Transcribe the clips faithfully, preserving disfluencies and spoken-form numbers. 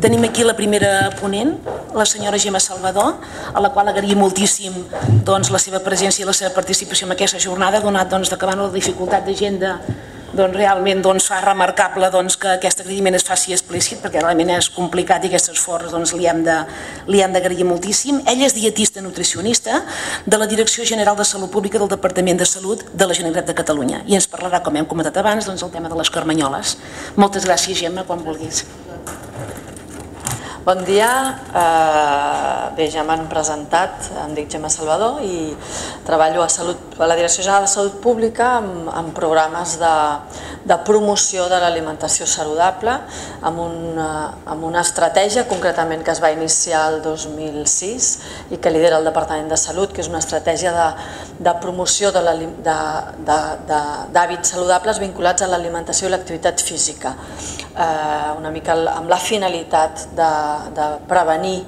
Tenim aquí la primera ponent, la senyora Gemma Salvador, a la qual agraïm moltíssim la seva presència i la seva participació en aquesta jornada, donat que davant la dificultat d'agenda realment fa remarcable que aquest agraïment es faci explícit, perquè realment és complicat i aquest esforç li hem d'agrair moltíssim. Ella és dietista nutricionista de la Direcció General de Salut Pública del Departament de Salut de la Generalitat de Catalunya i ens parlarà, com hem comentat abans, del tema de les carmanyoles. Moltes gràcies, Gemma, quan vulguis. Bon dia, bé, ja m'han presentat, em dic Gemma Salvador i treballo a la Direcció General de Salut Pública en programes de promoció de l'alimentació saludable, amb una estratègia concretament que es va iniciar el dos mil sis i que lidera el Departament de Salut, que és una estratègia de promoció d'hàbits saludables vinculats a l'alimentació i l'activitat física, una mica amb la finalitat de de prevenir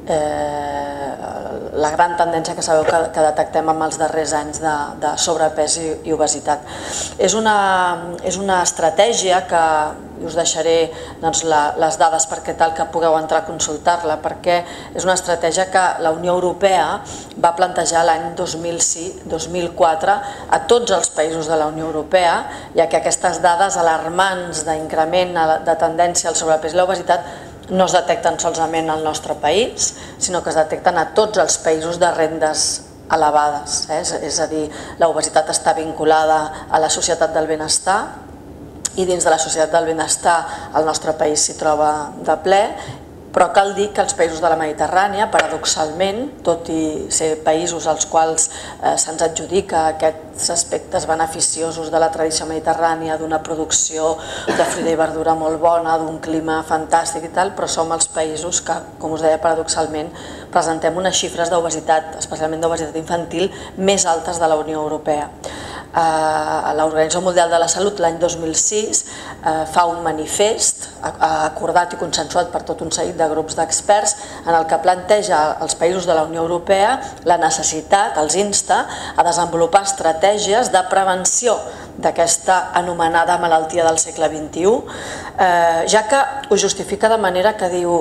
la gran tendència que sabeu que detectem en els darrers anys de sobrepès i obesitat. És una estratègia que us deixaré les dades perquè tal que pugueu entrar a consultar-la, perquè és una estratègia que la Unió Europea va plantejar l'any dos mil quatre a tots els països de la Unió Europea, ja que aquestes dades alarmants d'increment de tendència al sobrepès i l'obesitat no es detecten solament al nostre país, sinó que es detecten a tots els països de rendes elevades. És a dir, l'obesitat està vinculada a la societat del benestar i dins de la societat del benestar el nostre país s'hi troba de ple, però cal dir que els països de la Mediterrània, paradoxalment, tot i ser països als quals se'ns adjudica aquests aspectes beneficiosos de la tradició mediterrània, d'una producció de fruita i verdura molt bona, d'un clima fantàstic i tal, però som els països que, com us deia, paradoxalment, presentem unes xifres d'obesitat, especialment d'obesitat infantil, més altes de la Unió Europea. L'Organització Mundial de la Salut l'any dos mil sis fa un manifest acordat i consensuat per tot un seguit de grups d'experts en el que planteja als països de la Unió Europea la necessitat, els insta a desenvolupar estratègies de prevenció d'aquesta anomenada malaltia del segle vint-i-u, ja que ho justifica de manera que diu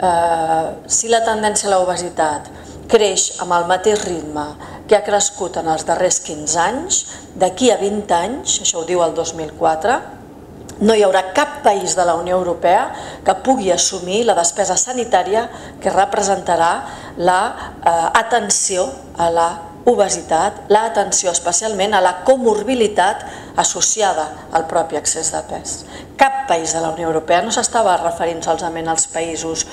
si la tendència a l'obesitat creix amb el mateix ritme que ha crescut en els darrers quinze anys, d'aquí a vint anys, això ho diu el dos mil quatre, no hi haurà cap país de la Unió Europea que pugui assumir la despesa sanitària que representarà l'atenció a la obesitat, l'atenció especialment a la comorbilitat associada al propi excés de pes. Cap país de la Unió Europea, no s'estava referint solament als països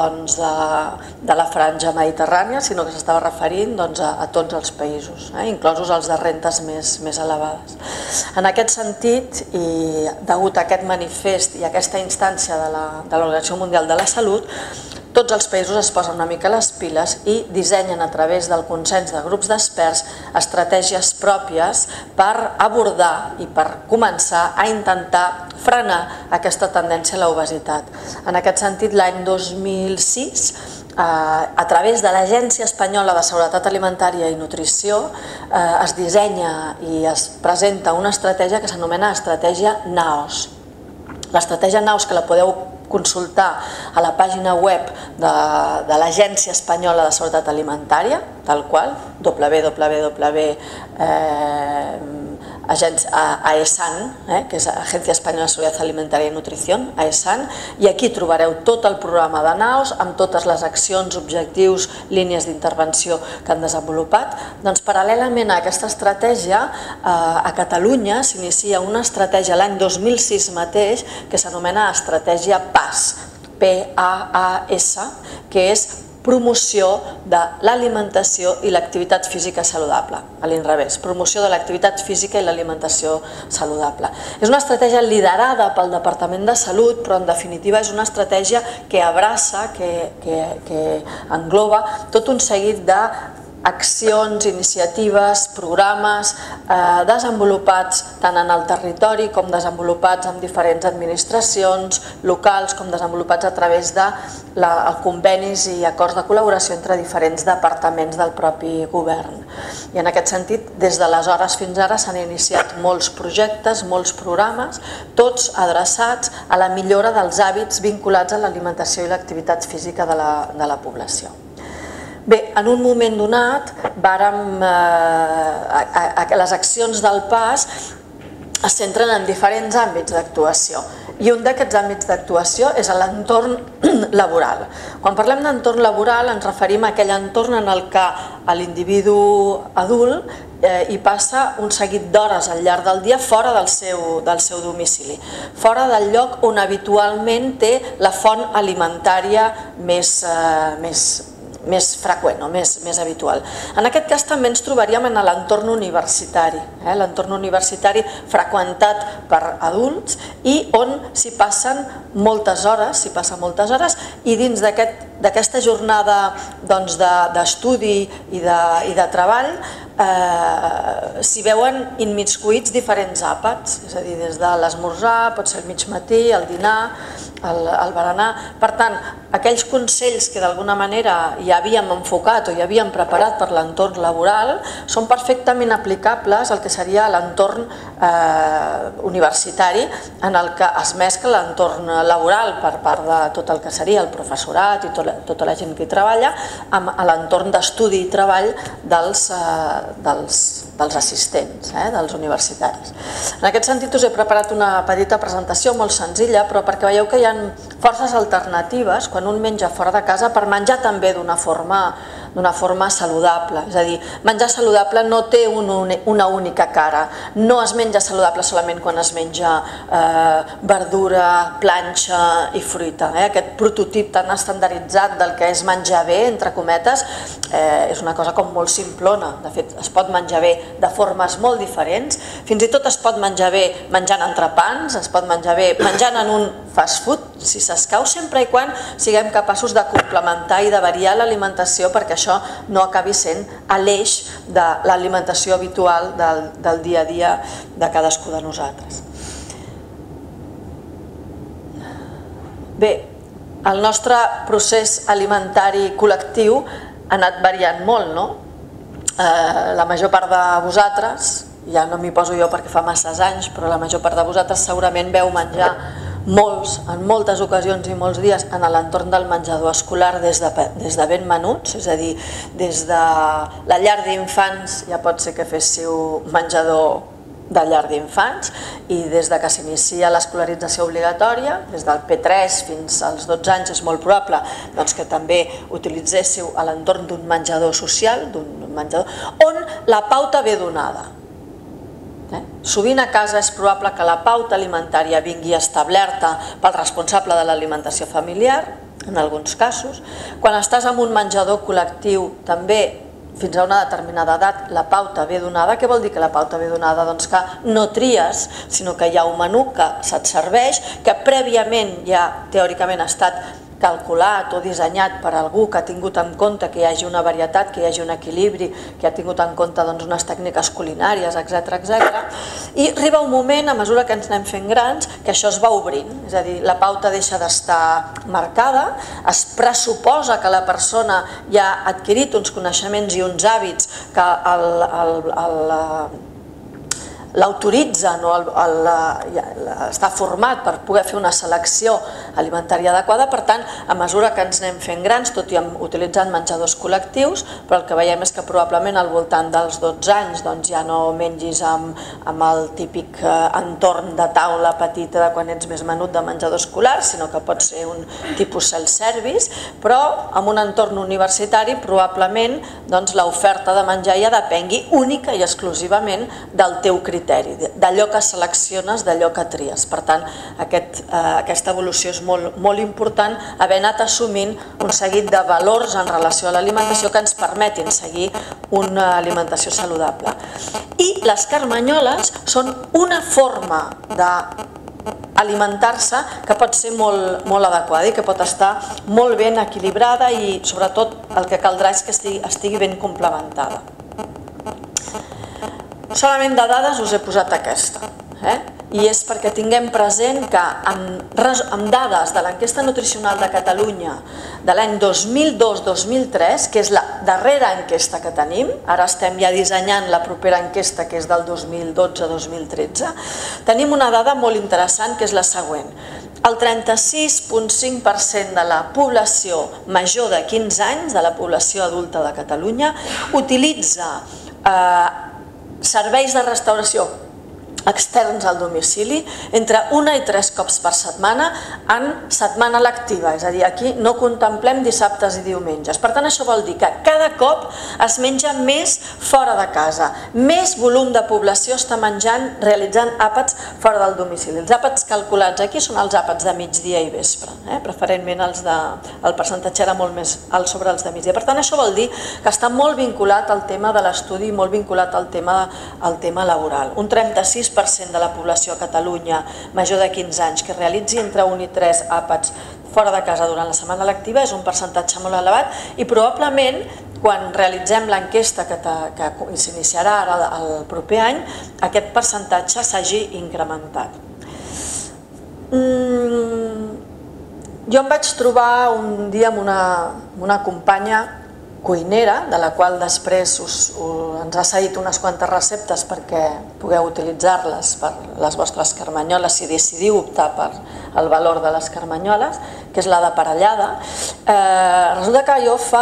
de la franja mediterrània, sinó que s'estava referint a tots els països, inclosos els de rendes més elevades. En aquest sentit, i degut a aquest manifest i a aquesta instància de l'Organització Mundial de la Salut, tots els països es posen una mica les piles i dissenyen a través del consens de grups d'experts estratègies pròpies per abordar i per començar a intentar frenar aquesta tendència a l'obesitat. En aquest sentit, l'any dos mil sis, a través de l'Agència Espanyola de Seguretat Alimentària i Nutrició, es dissenya i es presenta una estratègia que s'anomena Estratègia NAOS. L'estratègia NAOS, que la podeu consultar a la pàgina web de l'Agència Espanyola de Seguretat Alimentària, tal qual, w w w punt aesan, que és Agència Espanyola de Seguretat Alimentària i Nutrició, aesan, i aquí trobareu tot el programa de NAOS amb totes les accions, objectius, línies d'intervenció que han desenvolupat. Doncs paral·lelament a aquesta estratègia, a Catalunya s'inicia una estratègia l'any dos mil sis mateix que s'anomena Estratègia PAS, P A A S, que és promoció de l'alimentació i l'activitat física saludable, a l'inrevés, promoció de l'activitat física i l'alimentació saludable. És una estratègia liderada pel Departament de Salut, però en definitiva és una estratègia que abraça, que engloba tot un seguit de accions, iniciatives, programes eh, desenvolupats tant en el territori com desenvolupats en diferents administracions locals, com desenvolupats a través de la, els convenis i acords de col·laboració entre diferents departaments del propi govern. I en aquest sentit, des d'aleshores fins ara s'han iniciat molts projectes, molts programes, tots adreçats a la millora dels hàbits vinculats a l'alimentació i l'activitat física de la, de la població. Bé, en un moment donat, vàrem, eh, les accions del P A S es centren en diferents àmbits d'actuació i un d'aquests àmbits d'actuació és l'entorn laboral. Quan parlem d'entorn laboral ens referim a aquell entorn en el que l'individu adult eh, hi passa un seguit d'hores al llarg del dia fora del seu, del seu domicili, fora del lloc on habitualment té la font alimentària més, eh, més més freqüent o més, més habitual. En aquest cas també ens trobaríem en l'entorn universitari, eh? l'entorn universitari freqüentat per adults i on s'hi passen moltes hores, s'hi passen moltes hores i dins d'aquesta jornada doncs, d'estudi i, de, i de treball eh, s'hi veuen immiscuïts diferents àpats, és a dir, des de l'esmorzar, pot ser el mig matí, el dinar, el, el berenar. Per tant, aquells consells que d'alguna manera hi havíem enfocat o hi havíem preparat per l'entorn laboral són perfectament aplicables al que seria l'entorn eh, universitari en el que es mescla l'entorn laboral per part de tot el que seria el professorat i tot, tota la gent que hi treballa amb l'entorn d'estudi i treball dels, eh, dels, dels assistents, eh, dels universitaris. En aquest sentit us he preparat una petita presentació molt senzilla, però perquè veieu que hi ha forces alternatives quan un menja fora de casa per menjar també d'una forma, d'una forma saludable. És a dir, menjar saludable no té un, una única cara. No es menja saludable solament quan es menja eh, verdura, planxa i fruita. Eh? Aquest prototip tan estandarditzat del que és menjar bé, entre cometes, eh, és una cosa com molt simplona. De fet, es pot menjar bé de formes molt diferents. Fins i tot es pot menjar bé menjant entrepans, es pot menjar bé menjant en un fast food, si s'escau, sempre i quan siguem capaços de complementar i de variar l'alimentació perquè això no acabi sent a l'eix de l'alimentació habitual del, del dia a dia de cadascú de nosaltres. Bé, el nostre procés alimentari col·lectiu ha anat variant molt, no? Eh, la major part de vosaltres, ja no m'hi poso jo perquè fa masses anys, però la major part de vosaltres segurament veu menjar molts, en moltes ocasions i molts dies en l'entorn del menjador escolar des de, des de ben menuts, és a dir, des de la llar d'infants ja pot ser que féssiu menjador de llar d'infants i des de que s'inicia l'escolarització obligatòria, des del P tres fins als dotze anys és molt probable doncs, que també utilitzéssiu a l'entorn d'un menjador social, d'un menjador, on la pauta ve donada. Eh? Sovint a casa és probable que la pauta alimentària vingui establerta pel responsable de l'alimentació familiar, en alguns casos. Quan estàs en un menjador col·lectiu també fins a una determinada edat la pauta ve donada. Què vol dir que la pauta ve donada? Doncs que no tries, sinó que hi ha un menú que se't serveix, que prèviament ja teòricament ha estat calculat o dissenyat per algú que ha tingut en compte que hi hagi una varietat, que hi hagi un equilibri, que ha tingut en compte doncs, unes tècniques culinàries, etcètera, etcètera. I arriba un moment, a mesura que ens anem fent grans, que això es va obrint. És a dir, la pauta deixa d'estar marcada, es pressuposa que la persona ja ha adquirit uns coneixements i uns hàbits que el, el, el, l'autoritzen o el, el, el, està format per poder fer una selecció alimentària adequada. Per tant, a mesura que ens anem fent grans, tot i utilitzant menjadors col·lectius, però el que veiem és que probablement al voltant dels dotze anys doncs, ja no mengis amb, amb el típic entorn de taula petita de quan ets més menut de menjador escolar, sinó que pot ser un tipus self-service, però en un entorn universitari probablement doncs, l'oferta de menjar ja depengui única i exclusivament del teu criteri, d'allò que selecciones, d'allò que tries. Per tant, aquest, eh, aquesta evolució és molt, molt important, haver anat assumint un seguit de valors en relació a l'alimentació que ens permetin seguir una alimentació saludable. I les carmanyoles són una forma de alimentar-se que pot ser molt, molt adequada i que pot estar molt ben equilibrada i sobretot el que caldrà és que estigui, estigui ben complementada. Solament de dades us he posat aquesta, eh? I és perquè tinguem present que amb, amb dades de l'enquesta nutricional de Catalunya de l'any dos mil dos dos mil tres, que és la darrera enquesta que tenim, ara estem ja dissenyant la propera enquesta que és del dos mil dotze dos mil tretze, tenim una dada molt interessant que és la següent. El trenta-sis coma cinc per cent de la població major de quinze anys, de la població adulta de Catalunya, utilitza eh, serveis de restauració externs al domicili entre una i tres cops per setmana en setmana lectiva, és a dir, aquí no contemplem dissabtes i diumenges. Per tant, això vol dir que cada cop es menja més fora de casa, més volum de població està menjant, realitzant àpats fora del domicili. Els àpats calculats aquí són els àpats de migdia i vespre, eh? Preferentment els de, el percentatge era molt més alt sobre els de migdia. Per tant, això vol dir que està molt vinculat al tema de l'estudi i molt vinculat al tema, al tema laboral. Un trenta-sis per cent de la població a Catalunya major de quinze anys que realitzi entre un i tres àpats fora de casa durant la setmana lectiva és un percentatge molt elevat i probablement quan realitzem l'enquesta que, que s'iniciarà ara el proper any aquest percentatge s'hagi incrementat. Mm, jo em vaig trobar un dia amb una, una companya cuinera, de la qual després us, us, ens ha cedit unes quantes receptes perquè pugueu utilitzar-les per les vostres carmanyoles si decidiu optar per el valor de les carmanyoles, que és la d'aparellada. Eh, resulta que jo fa...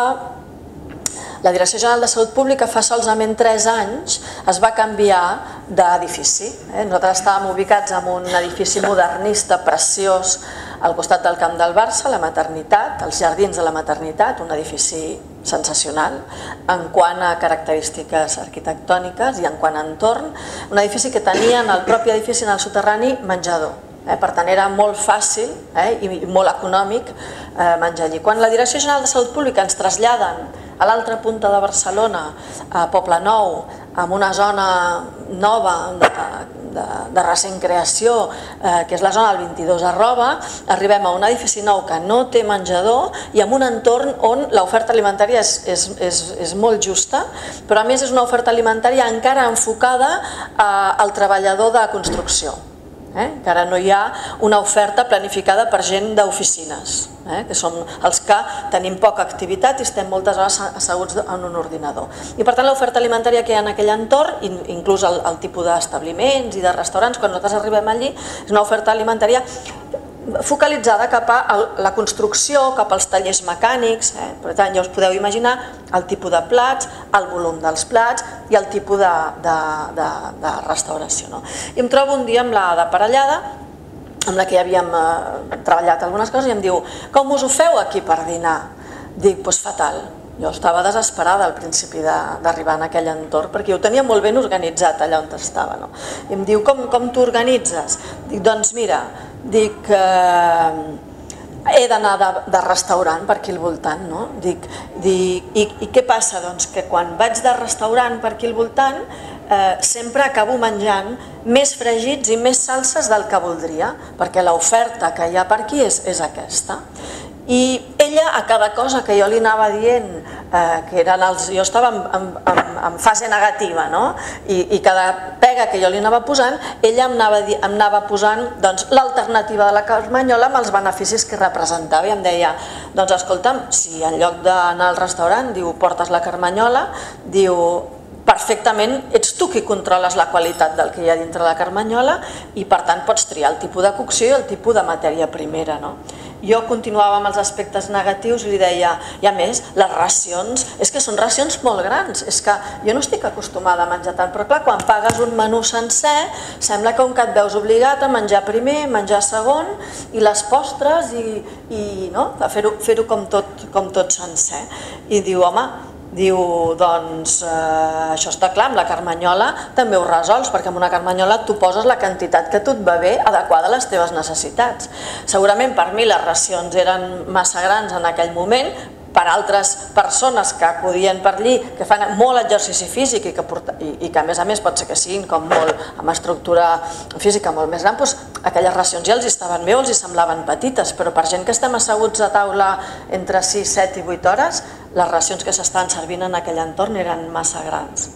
La Direcció General de Salut Pública fa solament tres anys es va canviar d'edifici. Eh? Nosaltres estàvem ubicats en un edifici modernista preciós al costat del Camp del Barça, la maternitat, els jardins de la maternitat, un edifici sensacional en quant a característiques arquitectòniques i en quant a entorn, un edifici que tenia en el propi edifici, en el soterrani, menjador. Eh? Per tant, era molt fàcil eh? i molt econòmic eh, menjar allí. Quan la Direcció General de Salut Pública ens traslladen a l'altra punta de Barcelona, a Poblenou, en una zona nova de, de, de recent creació, eh, que és la zona del vint-i-dos arroba, arribem a un edifici nou que no té menjador i en un entorn on l'oferta alimentària és, és, és, és molt justa, però a més és una oferta alimentària encara enfocada eh, al treballador de construcció. Eh? Encara no hi ha una oferta planificada per gent d'oficines, eh? que som els que tenim poca activitat i estem moltes hores asseguts en un ordinador. I per tant l'oferta alimentària que hi ha en aquell entorn, inclús el, el tipus d'establiments i de restaurants, quan nosaltres arribem allí, és una oferta alimentària focalitzada cap a la construcció, cap als tallers mecànics, eh? Per tant ja us podeu imaginar el tipus de plats, el volum dels plats i el tipus de, de, de, de restauració. No? I em trobo un dia amb la d'aparellada, amb la que ja havíem eh, treballat algunes coses, i em diu, com us ho feu aquí per dinar? Dic, doncs fatal. Jo estava desesperada al principi d'arribar en aquell entorn, perquè ho tenia molt ben organitzat allà on estava. No? I em diu, com, com t'ho organitzes? Dic, doncs mira, dic, eh, he d'anar de, de restaurant per aquí al voltant, no? Dic, dic, i, i què passa? Doncs que quan vaig de restaurant per aquí al voltant, eh, sempre acabo menjant més fregits i més salses del que voldria, perquè l'oferta que hi ha per aquí és, és aquesta. I ella, a cada cosa que jo li anava dient, eh, que eren els, jo estava en, en, en fase negativa, no? I, i cada pega que jo li anava posant, ella em anava, em anava posant doncs, l'alternativa de la carmanyola amb els beneficis que representava. I em deia, doncs escolta'm, si en lloc d'anar al restaurant, diu, portes la carmanyola, diu, perfectament ets tu qui controles la qualitat del que hi ha dintre la carmanyola i per tant pots triar el tipus de cocció i el tipus de matèria primera, no? Jo continuava amb els aspectes negatius i li deia, i a més, les racions, és que són racions molt grans, és que jo no estic acostumada a menjar tant, però clar, quan pagues un menú sencer, sembla com que et veus obligat a menjar primer, menjar segon, i les postres, i, i no? fer-ho fer-ho com, tot, com tot sencer. I diu, home, diu, doncs eh, això està clar, amb la carmanyola també ho resols, perquè amb una carmanyola tu poses la quantitat que tu et va bé adequada a les teves necessitats. Segurament per mi les racions eren massa grans en aquell moment, per altres persones que acudien per allí, que fan molt exercici físic i que, i que a més a més pot ser que siguin com molt amb estructura física molt més gran, doncs aquelles racions ja els estaven bé o els semblaven petites, però per gent que estem asseguts a taula entre sis, set i vuit hores, les racions que s'estaven servint en aquell entorn eren massa grans.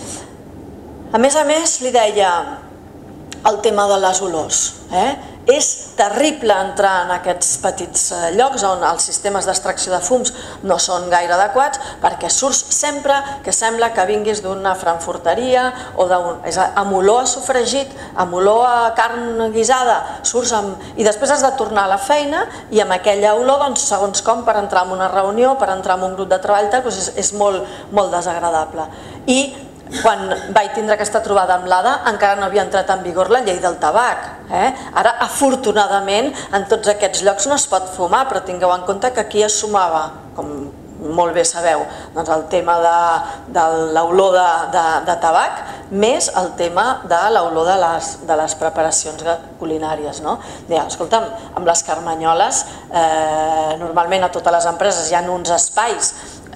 A més a més, li deia el tema de les olors. És terrible entrar en aquests petits llocs on els sistemes d'extracció de fums no són gaire adequats, perquè surts sempre que sembla que vinguis d'una frankfurteria o amb olor a sofregit, amb olor a carn guisada, surts amb... i després has de tornar a la feina i amb aquella olor, segons com, per entrar en una reunió, per entrar en un grup de treball, és molt desagradable. I quan vaig tindre aquesta trobada amb l'A D A encara no havia entrat en vigor la llei del tabac. Ara, afortunadament, en tots aquests llocs no es pot fumar, però tingueu en compte que aquí es sumava, com molt bé sabeu, el tema de l'olor de tabac més el tema de l'olor de les preparacions culinàries. Escolta'm, amb les carmanyoles, normalment a totes les empreses hi ha uns espais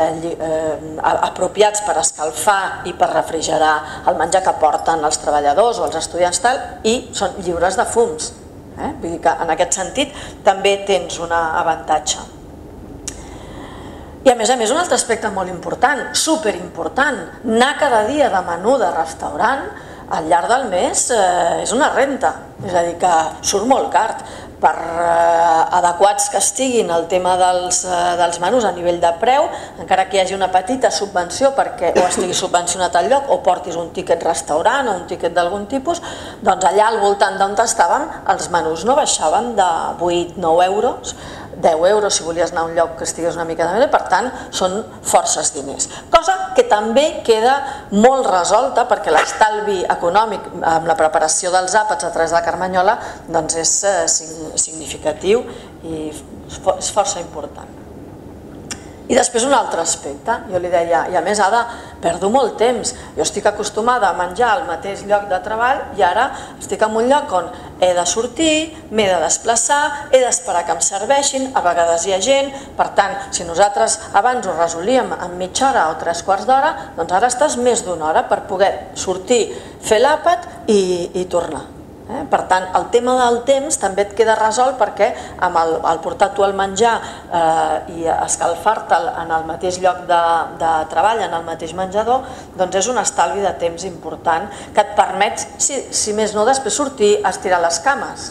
apropiats per escalfar i per refrigerar el menjar que porten els treballadors o els estudiants i són lliures de fums. Vull dir que en aquest sentit també tens un avantatge. I a més a més un altre aspecte molt important, superimportant, anar cada dia de menú de restaurant al llarg del mes és una renta, és a dir que surt molt car. Per adequats que estiguin el tema dels menús a nivell de preu, encara que hi hagi una petita subvenció perquè o estigui subvencionat al lloc o portis un tíquet restaurant o un tíquet d'algun tipus, doncs allà al voltant d'on estàvem els menús no baixaven de vuit a nou euros, deu euros si volies anar a un lloc que estigués una mica de més, per tant són forces diners. Cosa que també queda molt resolta perquè l'estalvi econòmic amb la preparació dels àpats a través de la carmanyola és significatiu i és força important. I després un altre aspecte, jo li deia, i a més ara perdo molt temps, jo estic acostumada a menjar al mateix lloc de treball i ara estic en un lloc on he de sortir, m'he de desplaçar, he d'esperar que em serveixin, a vegades hi ha gent, per tant, si nosaltres abans ho resolíem en mitja hora o tres quarts d'hora, doncs ara estàs més d'una hora per poder sortir, fer l'àpat i tornar. Per tant, el tema del temps també et queda resolt perquè al portar tu el menjar i escalfar-te'l en el mateix lloc de treball, en el mateix menjador, doncs és un estalvi de temps important que et permet, si més no, després sortir a estirar les cames.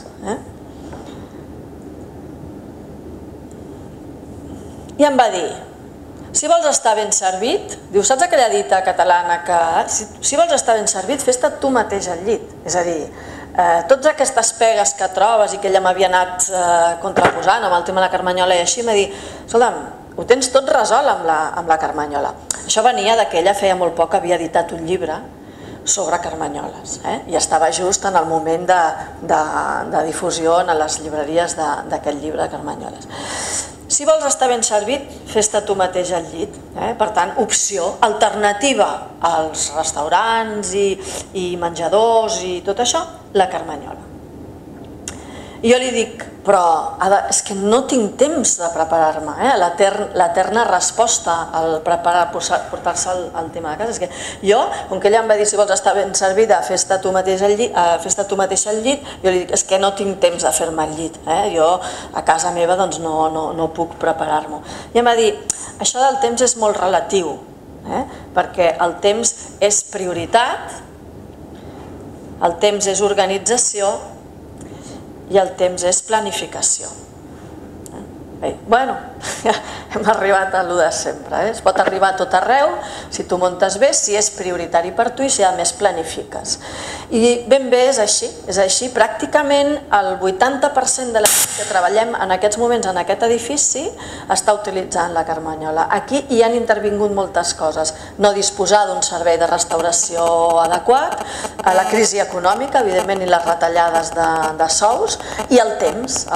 I em va dir, si vols estar ben servit, diu, saps aquella dita catalana que si vols estar ben servit, fes-te tu mateix al llit, és a dir, totes aquestes pegues que trobes i que ella m'havia anat contraposant amb el tema de la carmanyola i així, m'ha dit, escolta'm, ho tens tot resolt amb la carmanyola. Això venia que ella feia molt poc havia editat un llibre sobre carmanyoles i estava just en el moment de difusió en les llibreries d'aquest llibre de carmanyoles. Si vols estar ben servit, fes-te tu mateix al llit. Per tant, opció, alternativa als restaurants i menjadors i tot això, la carmanyola. I jo li dic, però és que no tinc temps de preparar-me, l'eterna resposta al portar-se al tema de casa. És que jo, com que ella em va dir si vols estar ben servida, fes-te tu mateix al llit, jo li dic, és que no tinc temps de fer-me al llit, jo a casa meva no puc preparar-m'ho. I em va dir, això del temps és molt relatiu, perquè el temps és prioritat, el temps és organització, i el temps és planificació. Bueno, hem arribat a allò de sempre. Es pot arribar a tot arreu, si tu muntes bé, si és prioritari per tu i si a més planifiques. I ben bé és així, és així. Pràcticament el vuitanta per cent de la gent que treballem en aquests moments en aquest edifici està utilitzant la carmanyola. Aquí hi han intervingut moltes coses. No disposar d'un servei de restauració adequat, la crisi econòmica, evidentment, i les retallades de sous, i el temps,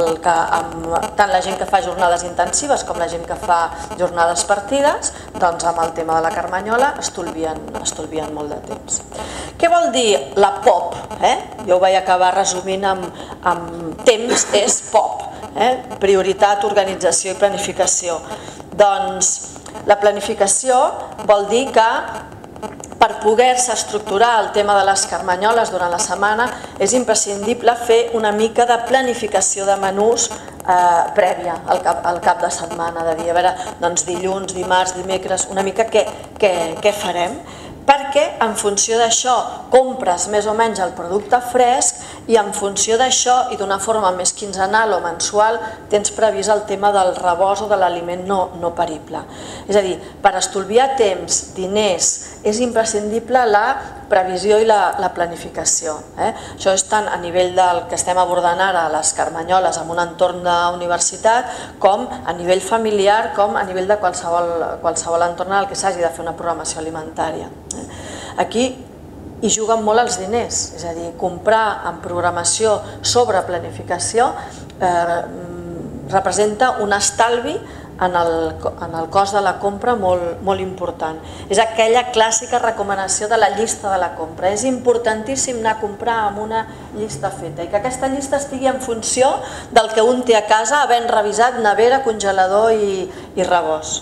tant la gent que fa jornades intensives com la gent que fa jornades partides, doncs amb el tema de la carmanyola estolvien molt de temps. Què vol dir la P O P? Jo ho vaig acabar resumint amb temps és P O P, prioritat, organització i planificació. Doncs la planificació vol dir que per poder-se estructurar el tema de les carmanyoles durant la setmana és imprescindible fer una mica de planificació de menús eh, prèvia al cap, al cap de setmana, de dir, a veure, doncs dilluns, dimarts, dimecres, una mica què, què, què farem, perquè en funció d'això compres més o menys el producte fresc i en funció d'això i d'una forma més quinzenal o mensual tens previst el tema del rebost o de l'aliment no, no perible. És a dir, per estalviar temps, diners, és imprescindible la previsió i la, la planificació. Eh? Això és tant a nivell del que estem abordant ara, les carmanyoles en un entorn d'universitat, com a nivell familiar, com a nivell de qualsevol, qualsevol entorn en el que s'hagi de fer una programació alimentària. Eh? Aquí hi juguen molt els diners, és a dir, comprar en programació sobre planificació eh, representa un estalvi en el, en el cost de la compra molt, molt important. És aquella clàssica recomanació de la llista de la compra. És importantíssim anar a comprar amb una llista feta i que aquesta llista estigui en funció del que un té a casa, havent revisat nevera, congelador i, i rebost.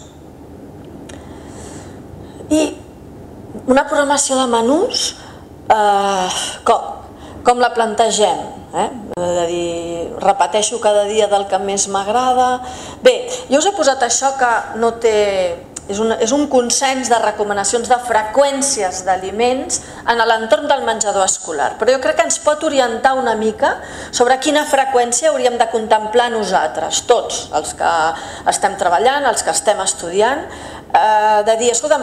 I una programació de menús, eh, com, com la plantegem? Eh? De dir, repeteixo cada dia del que més m'agrada. Bé, jo us he posat això que no té... És un, és un consens de recomanacions de freqüències d'aliments en l'entorn del menjador escolar, però jo crec que ens pot orientar una mica sobre quina freqüència hauríem de contemplar nosaltres, tots, els que estem treballant, els que estem estudiant, eh, de dir, escolta'm,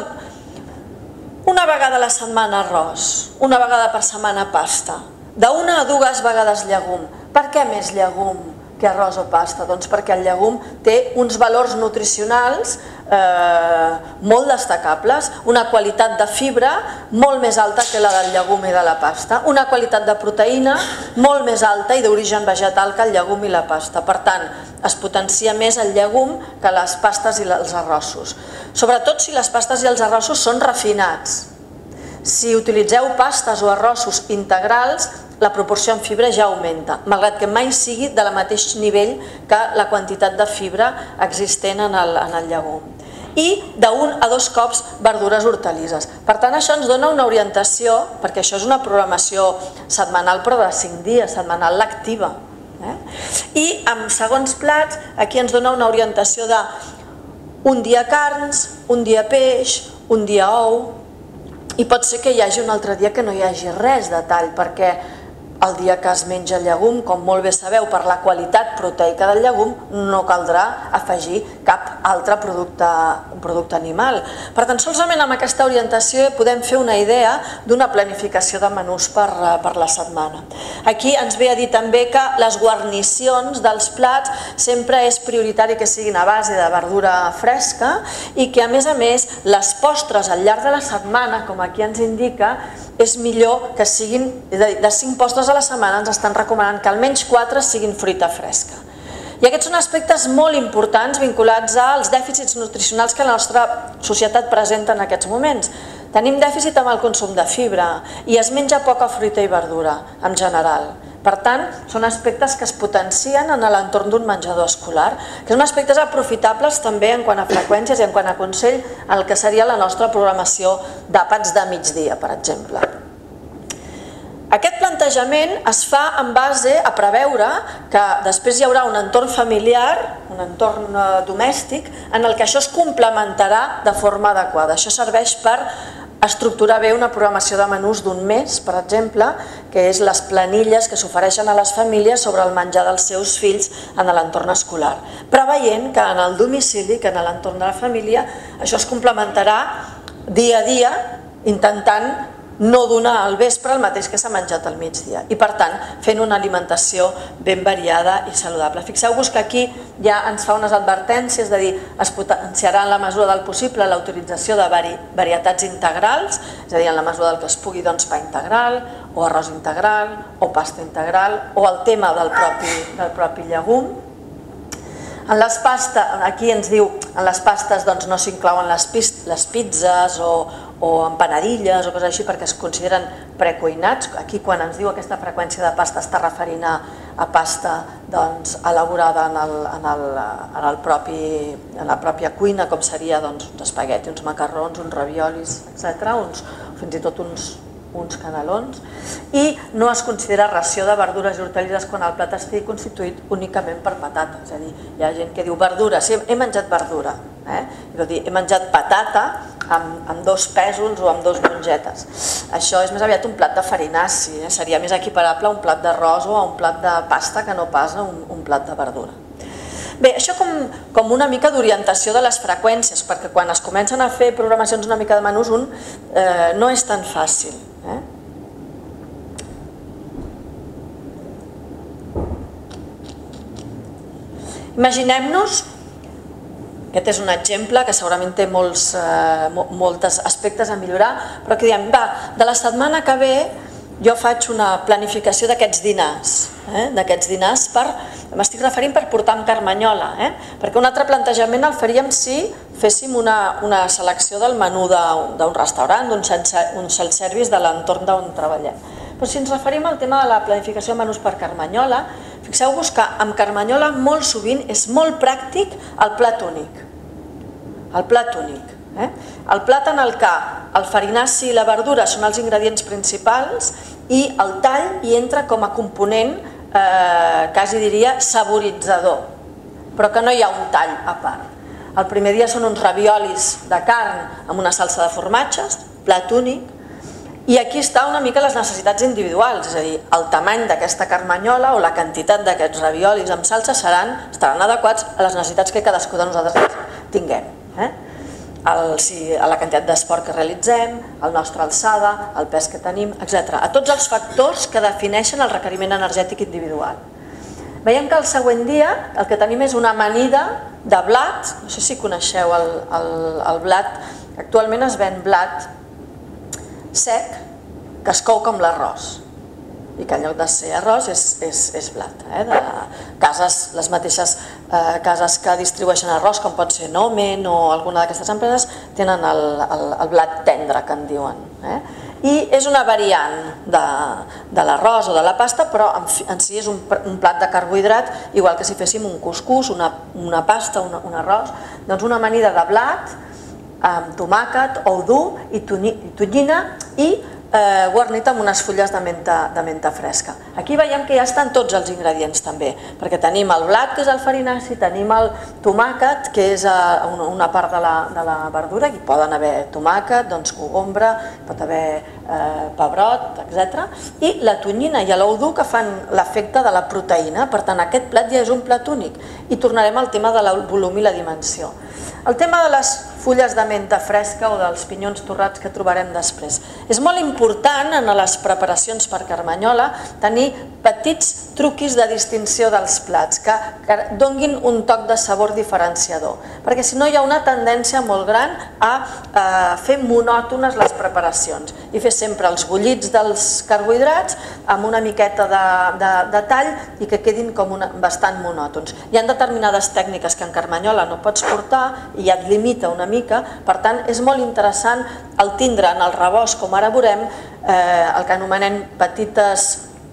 una vegada a la setmana arròs, una vegada per setmana pasta, d'una a dues vegades llegum. Per què més llegum que arròs o pasta? Doncs perquè el llegum té uns valors nutricionals eh, molt destacables, una qualitat de fibra molt més alta que la del llegum i de la pasta, una qualitat de proteïna molt més alta i d'origen vegetal que el llegum i la pasta. Per tant, es potencia més el llegum que les pastes i els arrossos. Sobretot si les pastes i els arrossos són refinats. Si utilitzeu pastes o arrossos integrals, la proporció en fibra ja augmenta, malgrat que mai sigui del mateix nivell que la quantitat de fibra existent en el, en el llegum. I d'un a dos cops verdures hortalisses. Per tant, això ens dona una orientació, perquè això és una programació setmanal, però de cinc dies, setmanal lectiva. Eh? I amb segons plats, aquí ens dona una orientació de un dia carns, un dia peix, un dia ou, i pot ser que hi hagi un altre dia que no hi hagi res de tall, perquè el dia que es menja llegum, com molt bé sabeu, per la qualitat proteica del llegum, no caldrà afegir cap altre producte, producte animal. Per tant, solament amb aquesta orientació podem fer una idea d'una planificació de menús per, per la setmana. Aquí ens ve a dir també que les guarnicions dels plats sempre és prioritari que siguin a base de verdura fresca i que, a més a més, les postres al llarg de la setmana, com aquí ens indica, és millor que siguin, de cinc postres a la setmana ens estan recomanant que almenys quatre siguin fruita fresca. I aquests són aspectes molt importants vinculats als dèficits nutricionals que la nostra societat presenta en aquests moments. Tenim dèficit amb el consum de fibra i es menja poca fruita i verdura, en general. Per tant, són aspectes que es potencien en l'entorn d'un menjador escolar, que són aspectes aprofitables també en quant a freqüències i en quant a consell el que seria la nostra programació d'àpats de migdia, per exemple. Aquest plantejament es fa en base a preveure que després hi haurà un entorn familiar, un entorn domèstic, en el que això es complementarà de forma adequada. Això serveix per estructurar bé una programació de menús d'un mes, per exemple, que és les planilles que s'ofereixen a les famílies sobre el menjar dels seus fills en l'entorn escolar, preveient que en el domicili, que en l'entorn de la família, això es complementarà dia a dia, intentant no donar al vespre el mateix que s'ha menjat al migdia i, per tant, fent una alimentació ben variada i saludable. Fixeu-vos que aquí ja ens fa unes advertències de dir es potenciarà en la mesura del possible la utilització de vari, varietats integrals, és a dir, en la mesura del que es pugui, doncs, pa integral o arròs integral o pasta integral o el tema del propi, del propi llegum. En les pastes, aquí ens diu, en les pastes doncs, no s'inclouen les, les pizzas o, o empanadilles o coses així perquè es consideren precuinats. Aquí quan ens diu aquesta freqüència de pasta està referint a, a pasta doncs, elaborada en, el, en, el, en, el propi, en la pròpia cuina, com seria doncs, uns espaguetis, uns macarrons, uns raviolis, etcètera, uns, fins i tot uns uns canelons, i no es considera ració de verdures i hortalisses quan el plat estigui constituït únicament per patata. És a dir, hi ha gent que diu verdura, sí, he menjat verdura, eh? Vol dir, he menjat patata amb, amb dos pèsols o amb dos mongetes. Això és més aviat un plat de farinaci, eh? Seria més equiparable a un plat d'arròs o a un plat de pasta que no pas a un, un plat de verdura. Bé, això com, com una mica d'orientació de les freqüències, perquè quan es comencen a fer programacions una mica de menús un eh, no és tan fàcil. Eh? Imaginem-nos, aquest és un exemple que segurament té molts, eh, molts aspectes a millorar, però que diem, va, de la setmana que ve jo faig una planificació d'aquests dinars, eh? d'aquests dinars per, m'estic referint per portar amb carmanyola, eh? perquè un altre plantejament el faríem si féssim una, una selecció del menú d'un restaurant, d'un self-service de l'entorn d'on treballem. Però si ens referim al tema de la planificació de menús per carmanyola, fixeu-vos que amb carmanyola molt sovint és molt pràctic el plat únic. El plat únic. Eh? El plat en el que el farinaci i la verdura són els ingredients principals i el tall hi entra com a component, eh, quasi diria, saboritzador, però que no hi ha un tall a part. El primer dia són uns raviolis de carn amb una salsa de formatges, plat únic, i aquí està una mica les necessitats individuals, és a dir, el tamany d'aquesta carmanyola o la quantitat d'aquests raviolis amb salsa seran, estaran adequats a les necessitats que cadascú de nosaltres tinguem. Eh? El, si, a la quantitat d'esport que realitzem, el nostre alçada, el pes que tenim, etcètera. A tots els factors que defineixen el requeriment energètic individual. Veiem que el següent dia el que tenim és una amanida de blat, no sé si coneixeu el, el, el blat, actualment es ven blat sec que es cou com l'arròs i que en lloc de ser arròs és, és, és blat. Eh? De cases, les mateixes eh, cases que distribueixen arròs, com pot ser Nomen o alguna d'aquestes empreses, tenen el, el, el blat tendre, que en diuen. Eh? I és una variant de, de l'arròs o de la pasta, però en, en si és un, un plat de carbohidrat, igual que si féssim un cuscús, una, una pasta, una, un arròs, doncs una amanida de blat amb tomàquet, ou dur i tonyina i eh, guarnit amb unes fulles de menta, de menta fresca. Aquí veiem que ja estan tots els ingredients també, perquè tenim el blat, que és el farinaci, tenim el tomàquet, que és una, una part de la, de la verdura, hi poden haver tomàquet, doncs cogombra, pot haver eh, pebrot, etcètera, i la tonyina i l'ou dur que fan l'efecte de la proteïna. Per tant, aquest plat ja és un plat únic. I tornarem al tema del volum i la dimensió. El tema de les fulles de menta fresca o dels pinyons torrats que trobarem després. És molt important en les preparacions per carmanyola tenir petits truquis de distinció dels plats que, que donguin un toc de sabor diferenciador, perquè si no hi ha una tendència molt gran a, a fer monòtones les preparacions i fer sempre els bullits dels carbohidrats amb una miqueta de, de, de tall i que quedin com una, bastant monòtons. Hi ha determinades tècniques que en carmanyola no pots portar i ja et limita una mica, per tant és molt interessant el tindre en el rebost, com ara veurem, eh, el que anomenem petites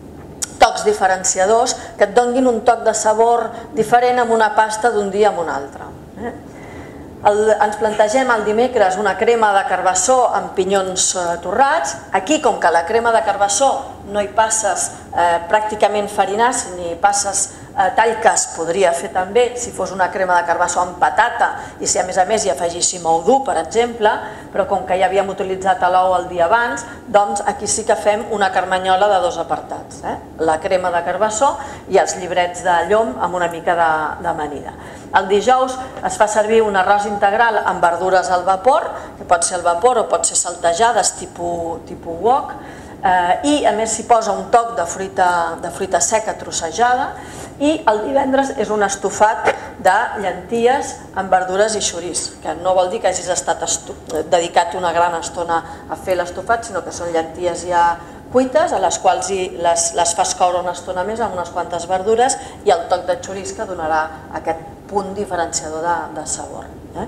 tocs diferenciadors que et donguin un toc de sabor diferent amb una pasta d'un dia amb un altre. Eh? El, ens plantegem el dimecres una crema de carbassó amb pinyons eh, torrats. Aquí, com que la crema de carbassó no hi passes eh, pràcticament farinaci ni passes eh, tall que es podria fer també si fos una crema de carbassó amb patata i si a més a més hi afegíssim ou dur, per exemple, però com que ja havíem utilitzat l'ou el dia abans, doncs aquí sí que fem una carmanyola de dos apartats, eh? La crema de carbassó i els llibrets de llom amb una mica d'amanida. El dijous es fa servir un arròs integral amb verdures al vapor, que pot ser al vapor o pot ser saltejades tipus, tipus wok, eh, i a més s'hi posa un toc de fruita, de fruita seca trossejada, i el divendres és un estofat de llenties amb verdures i xoriç, que no vol dir que hagis estat dedicat una gran estona a fer l'estofat, sinó que són llenties ja cuites, a les quals les, les fas coure una estona més amb unes quantes verdures i el toc de xoriç que donarà aquest punt diferenciador de sabor.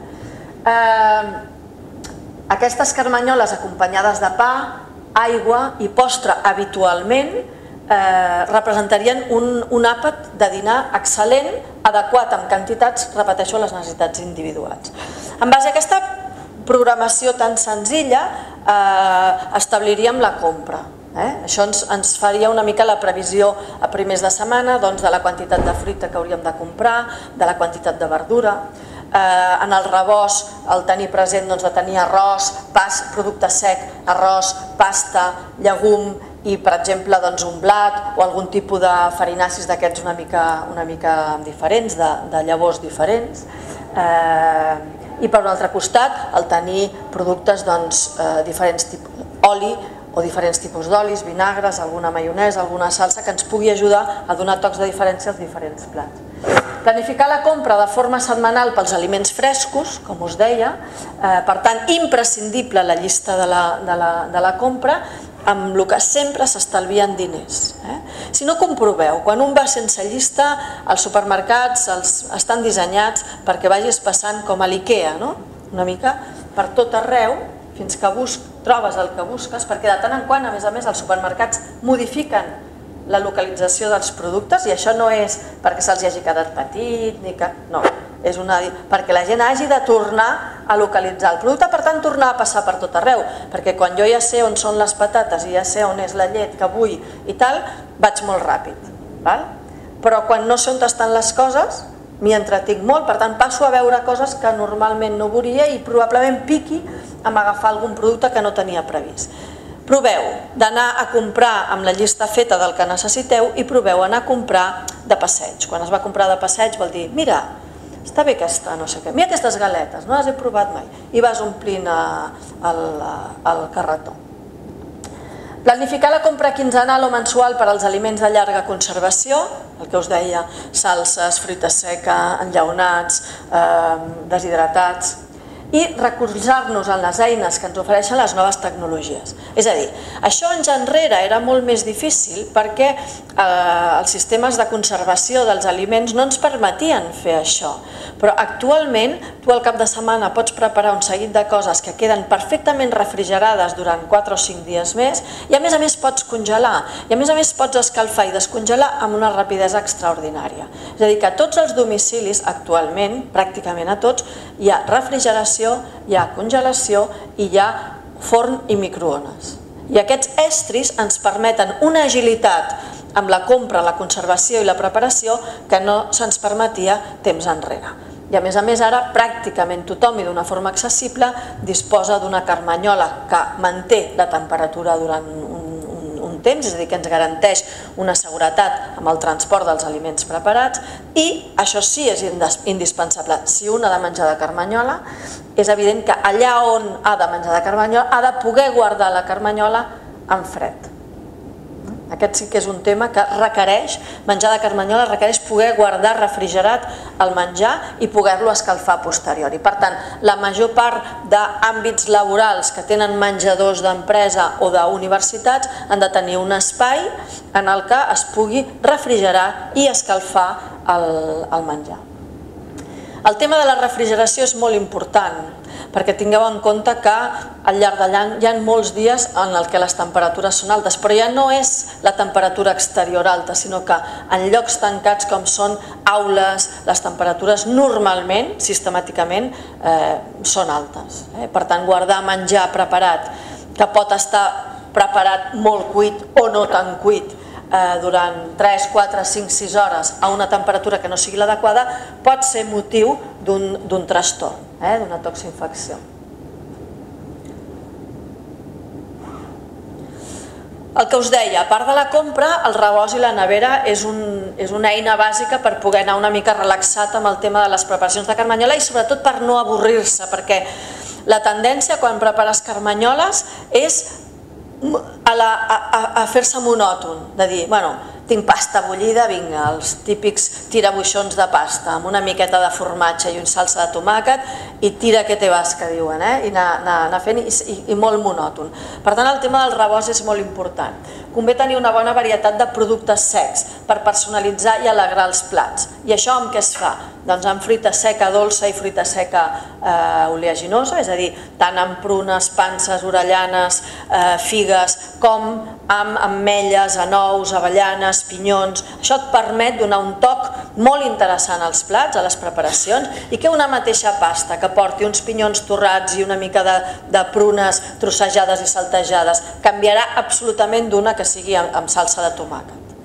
Aquestes carmanyoles acompanyades de pa, aigua i postre habitualment representarien un àpat de dinar excel·lent, adequat amb quantitats, repeteixo, a les necessitats individuals. En base a aquesta programació tan senzilla establiríem la compra. Això ens faria una mica la previsió a primers de setmana de la quantitat de fruita que hauríem de comprar, de la quantitat de verdura. En el rebost el tenir present de tenir arròs, producte sec, arròs, pasta, llegum i per exemple un blat o algun tipus de farinacis d'aquests una mica diferents, de llavors diferents. I per un altre costat el tenir productes diferents tipus d'oli o diferents tipus d'olis, vinagres, alguna maionesa, alguna salsa que ens pugui ajudar a donar tocs de diferència als diferents plats. Planificar la compra de forma setmanal pels aliments frescos, com us deia, per tant imprescindible la llista de la compra, amb el que sempre s'estalvien diners. Si no comproveu, quan un va sense llista, els supermercats estan dissenyats perquè vagis passant com a l'IKEA, una mica per tot arreu, fins que trobes el que busques, perquè de tant en quant, a més a més, els supermercats modifiquen la localització dels productes i això no és perquè se'ls hagi quedat petit, no, és perquè la gent hagi de tornar a localitzar el producte, per tant tornar a passar per tot arreu, perquè quan jo ja sé on són les patates i ja sé on és la llet que vull i tal, vaig molt ràpid. Però quan no sé on estan les coses, m'hi entretinc molt, per tant passo a veure coses que normalment no veuria i probablement piqui amb agafar algun producte que no tenia previst. Proveu d'anar a comprar amb la llista feta del que necessiteu i proveu anar a comprar de passeig. Quan es va comprar de passeig vol dir, mira, està bé aquesta, no sé què, mira aquestes galetes, no les he provat mai, i vas omplint el carretó. Planificar la compra quinzenal o mensual per als aliments de llarga conservació, el que us deia, salses, fruita seca, enllaunats, deshidratats, i recolzar-nos en les eines que ens ofereixen les noves tecnologies. És a dir, això anys enrere era molt més difícil perquè els sistemes de conservació dels aliments no ens permetien fer això. Però actualment tu al cap de setmana pots preparar un seguit de coses que queden perfectament refrigerades durant quatre o cinc dies més i a més a més pots congelar i a més a més pots escalfar i descongelar amb una rapidesa extraordinària. És a dir, que a tots els domicilis actualment, pràcticament a tots, hi ha refrigeració, hi ha congelació i hi ha forn i microones. I aquests estris ens permeten una agilitat amb la compra, la conservació i la preparació que no se'ns permetia temps enrere. I a més a més ara pràcticament tothom i d'una forma accessible disposa d'una carmanyola que manté la temperatura durant un temps, és a dir, que ens garanteix una seguretat amb el transport dels aliments preparats i això sí és indispensable. Si un ha de menjar de carmanyola, és evident que allà on ha de menjar de carmanyola ha de poder guardar la carmanyola en fred. Aquest sí que és un tema que requereix, menjar de carmanyola requereix poder guardar refrigerat el menjar i poder-lo escalfar a posteriori. Per tant, la major part d'àmbits laborals que tenen menjadors d'empresa o d'universitats han de tenir un espai en el que es pugui refrigerar i escalfar el menjar. El tema de la refrigeració és molt important perquè tingueu en compte que al llarg de l'any hi ha molts dies en què les temperatures són altes, però ja no és la temperatura exterior alta, sinó que en llocs tancats com són aules, les temperatures normalment, sistemàticament, són altes. Per tant, guardar menjar preparat, que pot estar preparat molt cuit o no tan cuit, durant tres, quatre, cinc, sis hores a una temperatura que no sigui l'adequada pot ser motiu d'un trastorn, d'una toxinfecció. El que us deia, a part de la compra, el rebost i la nevera és una eina bàsica per poder anar una mica relaxat amb el tema de les preparacions de carmanyola i sobretot per no avorrir-se, perquè la tendència quan prepares carmanyoles és a fer-se monòton, de dir, bueno, tinc pasta bullida, vinga, els típics tirabuixons de pasta amb una miqueta de formatge i un salsa de tomàquet i tira que te vas, que diuen, i anar fent i molt monòton. Per tant, el tema del rebost és molt important. convé tenir una bona varietat de productes secs per personalitzar i alegrar els plats. I això amb què es fa? Doncs amb fruita seca dolça i fruita seca oleaginosa, és a dir, tant amb prunes, panses, orellanes, figues, com amb ametlles, anous, avellanes, pinyons. Això et permet donar un toc molt interessant als plats, a les preparacions, i que una mateixa pasta que porti uns pinyons torrats i una mica de prunes trossejades i saltejades canviarà absolutament d'una que sigui amb salsa de tomàquet.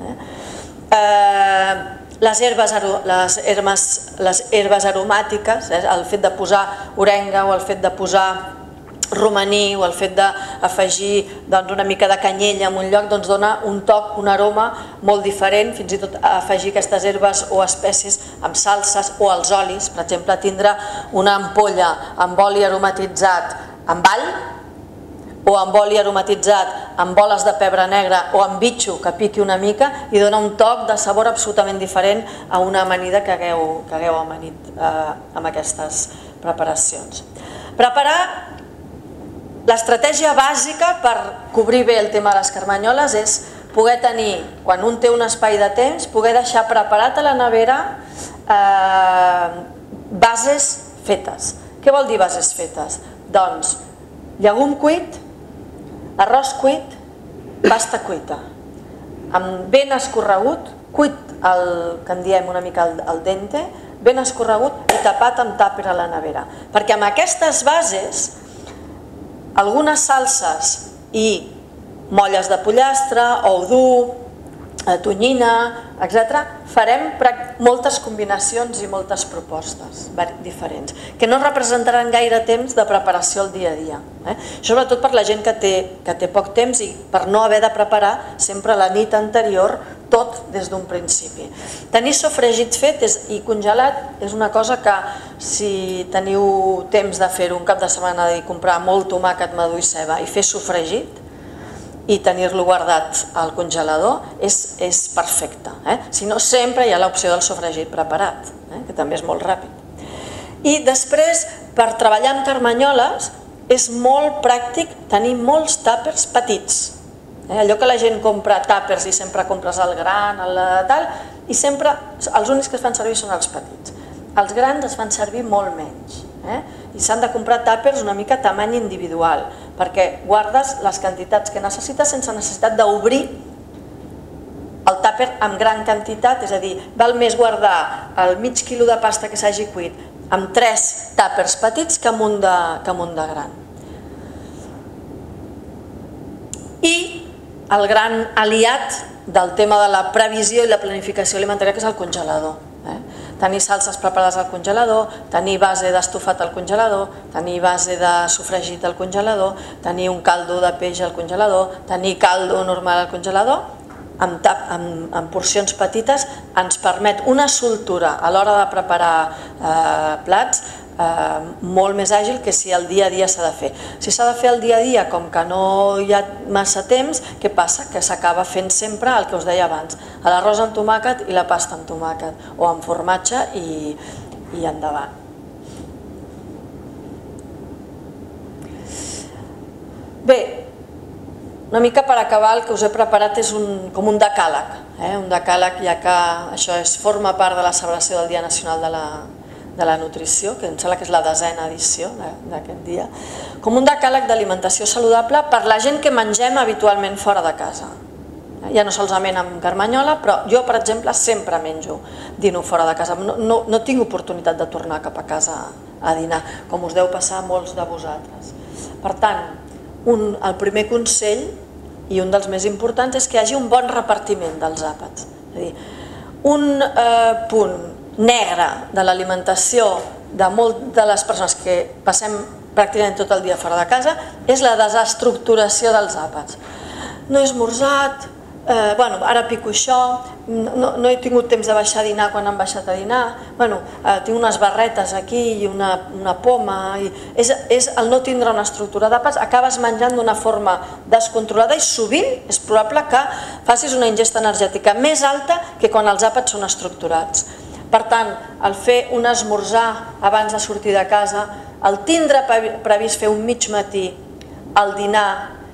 Les herbes, les herbes, les herbes aromàtiques, el fet de posar orenga o el fet de posar romaní o el fet d'afegir una mica de canyella en un lloc dona un toc, un aroma molt diferent, fins i tot afegir aquestes herbes o espècies amb salses o els olis, per exemple tindre una ampolla amb oli aromatitzat amb all o amb oli aromatitzat amb boles de pebre negre o amb bitxo que piqui una mica i dona un toc de sabor absolutament diferent a una amanida que hagueu amanit amb aquestes preparacions. Preparar l'estratègia bàsica per cobrir bé el tema de les carmanyoles és poder tenir, quan un té un espai de temps, poder deixar preparat a la nevera bases fetes. Què vol dir bases fetes? Doncs llegum cuit, arròs cuit, pasta cuita, ben escorregut, cuit el que en diem una mica al dente, ben escorregut i tapat amb tàper a la nevera. Perquè amb aquestes bases algunes salses i molles de pollastre, ou dur, tonyina, etcètera, farem moltes combinacions i moltes propostes diferents, que no representaran gaire temps de preparació al dia a dia. Sobretot per la gent que té poc temps i per no haver de preparar sempre la nit anterior tot des d'un principi. Tenir sofregit fet i congelat és una cosa que si teniu temps de fer-ho un cap de setmana i comprar molt tomàquet, madur i ceba i fer sofregit i tenir-lo guardat al congelador és perfecte. Si no, sempre hi ha l'opció del sofregit preparat, que també és molt ràpid. I després, per treballar amb carmanyoles, és molt pràctic tenir molts tàpers petits. Allò que la gent compra tàpers i sempre compres el gran, el tal, i sempre els únics que es fan servir són els petits. Els grans es fan servir molt menys. I s'han de comprar tàpers una mica tamany individual, perquè guardes les quantitats que necessites sense necessitat d'obrir el tàper amb gran quantitat, és a dir, val més guardar el mig quilo de pasta que s'hagi cuit amb tres tàpers petits que amb un de gran. I el gran aliat del tema de la previsió i la planificació alimentària, que és el congelador. Tenir salses preparades al congelador, tenir base d'estofat al congelador, tenir base de sofregit al congelador, tenir un caldo de peix al congelador, tenir caldo normal al congelador, amb porcions petites, ens permet una soltura a l'hora de preparar plats molt més àgil que si el dia a dia s'ha de fer. Si s'ha de fer el dia a dia, com que no hi ha massa temps, què passa? Que s'acaba fent sempre el que us deia abans, l'arròs amb tomàquet i la pasta amb tomàquet, o amb formatge i endavant. Bé, una mica per acabar, el que us he preparat és com un decàleg, un decàleg, ja que això forma part de la celebració del Dia Nacional de la de la nutrició, que em sembla que és la desena edició d'aquest dia, com un decàleg d'alimentació saludable per la gent que mengem habitualment fora de casa. Ja no solament amb carmanyola, però jo, per exemple, sempre menjo dino fora de casa. No tinc oportunitat de tornar cap a casa a dinar, com us deu passar a molts de vosaltres. Per tant, el primer consell, i un dels més importants, és que hi hagi un bon repartiment dels àpats. És a dir, un punt negre de l'alimentació de moltes de les persones que passem pràcticament tot el dia fora de casa és la desestructuració dels àpats. No he esmorzat, ara pico això, no he tingut temps de baixar a dinar quan han baixat a dinar, tinc unes barretes aquí i una poma, és el no tindre una estructura d'àpats, acabes menjant d'una forma descontrolada i sovint és probable que facis una ingesta energètica més alta que quan els àpats són estructurats. Per tant, el fer un esmorzar abans de sortir de casa, el tindre previst fer un mig matí, el dinar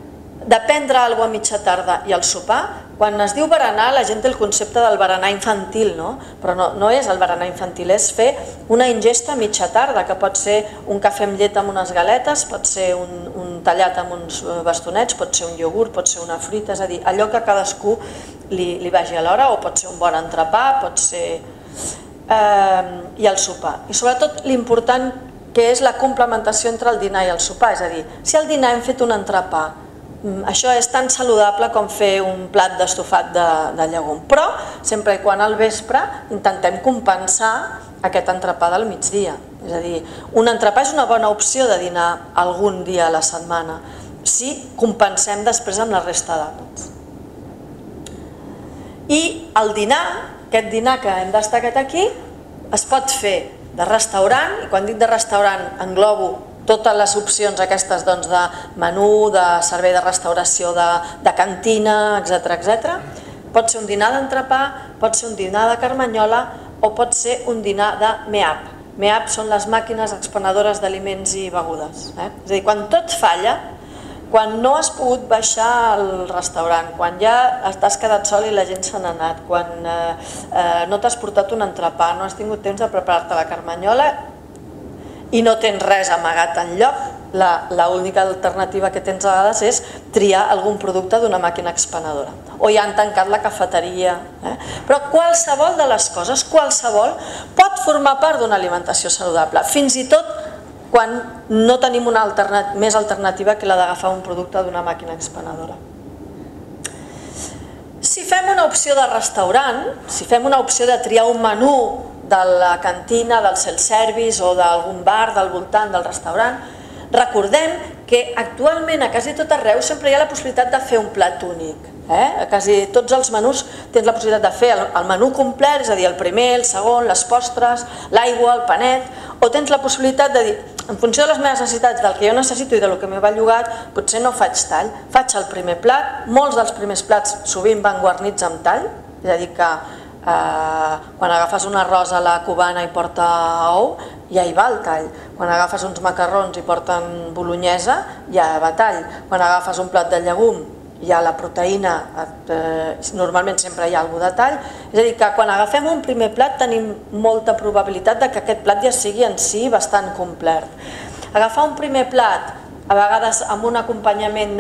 de prendre alguna cosa a mitja tarda i al sopar, quan es diu berenar la gent té el concepte del berenar infantil, no? Però no, no és el berenar infantil, és fer una ingesta a mitja tarda, que pot ser un cafè amb llet amb unes galetes, pot ser un, un tallat amb uns bastonets, pot ser un iogurt, pot ser una fruita, és a dir, allò que a cadascú li, li vagi a l'hora, o pot ser un bon entrepà, pot ser... Eh, i el sopar. I sobretot l'important que és la complementació entre el dinar i el sopar, és a dir, si al dinar hem fet un entrepà, això és tan saludable com fer un plat d'estofat de, de llegum, però sempre i quan al vespre intentem compensar aquest entrepà del migdia. És a dir, un entrepà és una bona opció de dinar algun dia a la setmana, si compensem després amb la resta d'àpats. I el dinar, aquest dinar que hem destacat aquí, es pot fer de restaurant, i quan dic de restaurant englobo totes les opcions aquestes de menú, de servei de restauració, de cantina, etcètera, etcètera. Pot ser un dinar d'entrepà, pot ser un dinar de carmanyola o pot ser un dinar de M E A P. M E A P són les màquines expenedores d'aliments i begudes. És a dir, quan tot falla, quan no has pogut baixar al restaurant, quan ja t'has quedat sol i la gent se n'ha anat, quan no t'has portat un entrepà, no has tingut temps de preparar-te la carmanyola i no tens res amagat enlloc, l'única alternativa que tens a vegades és triar algun producte d'una màquina expenedora. O ja han tancat la cafeteria. Però qualsevol de les coses, qualsevol, pot formar part d'una alimentació saludable, fins i tot quan no tenim una més alternativa que la d'agafar un producte d'una màquina expenedora. Si fem una opció de restaurant, si fem una opció de triar un menú de la cantina, del self-service o d'algun bar del voltant del restaurant, recordem que actualment a quasi tot arreu sempre hi ha la possibilitat de fer un plat únic. A quasi tots els menús tens la possibilitat de fer el menú complet, és a dir, el primer, el segon, les postres, l'aigua, el panet, o tens la possibilitat de dir, en funció de les meves necessitats, del que jo necessito i del que m'he bellugat, potser no faig tall, faig el primer plat, molts dels primers plats sovint van guarnits amb tall, és a dir que quan agafes un arròs a la cubana i porta ou, ja hi va el tall. Quan agafes uns macarrons i porten bolognesa, ja va tall. Quan agafes un plat de llegum, hi ha la proteïna, normalment sempre hi ha alguna de tall. És a dir, que quan agafem un primer plat tenim molta probabilitat que aquest plat ja sigui en si bastant complet. Agafar un primer plat, a vegades amb un acompanyament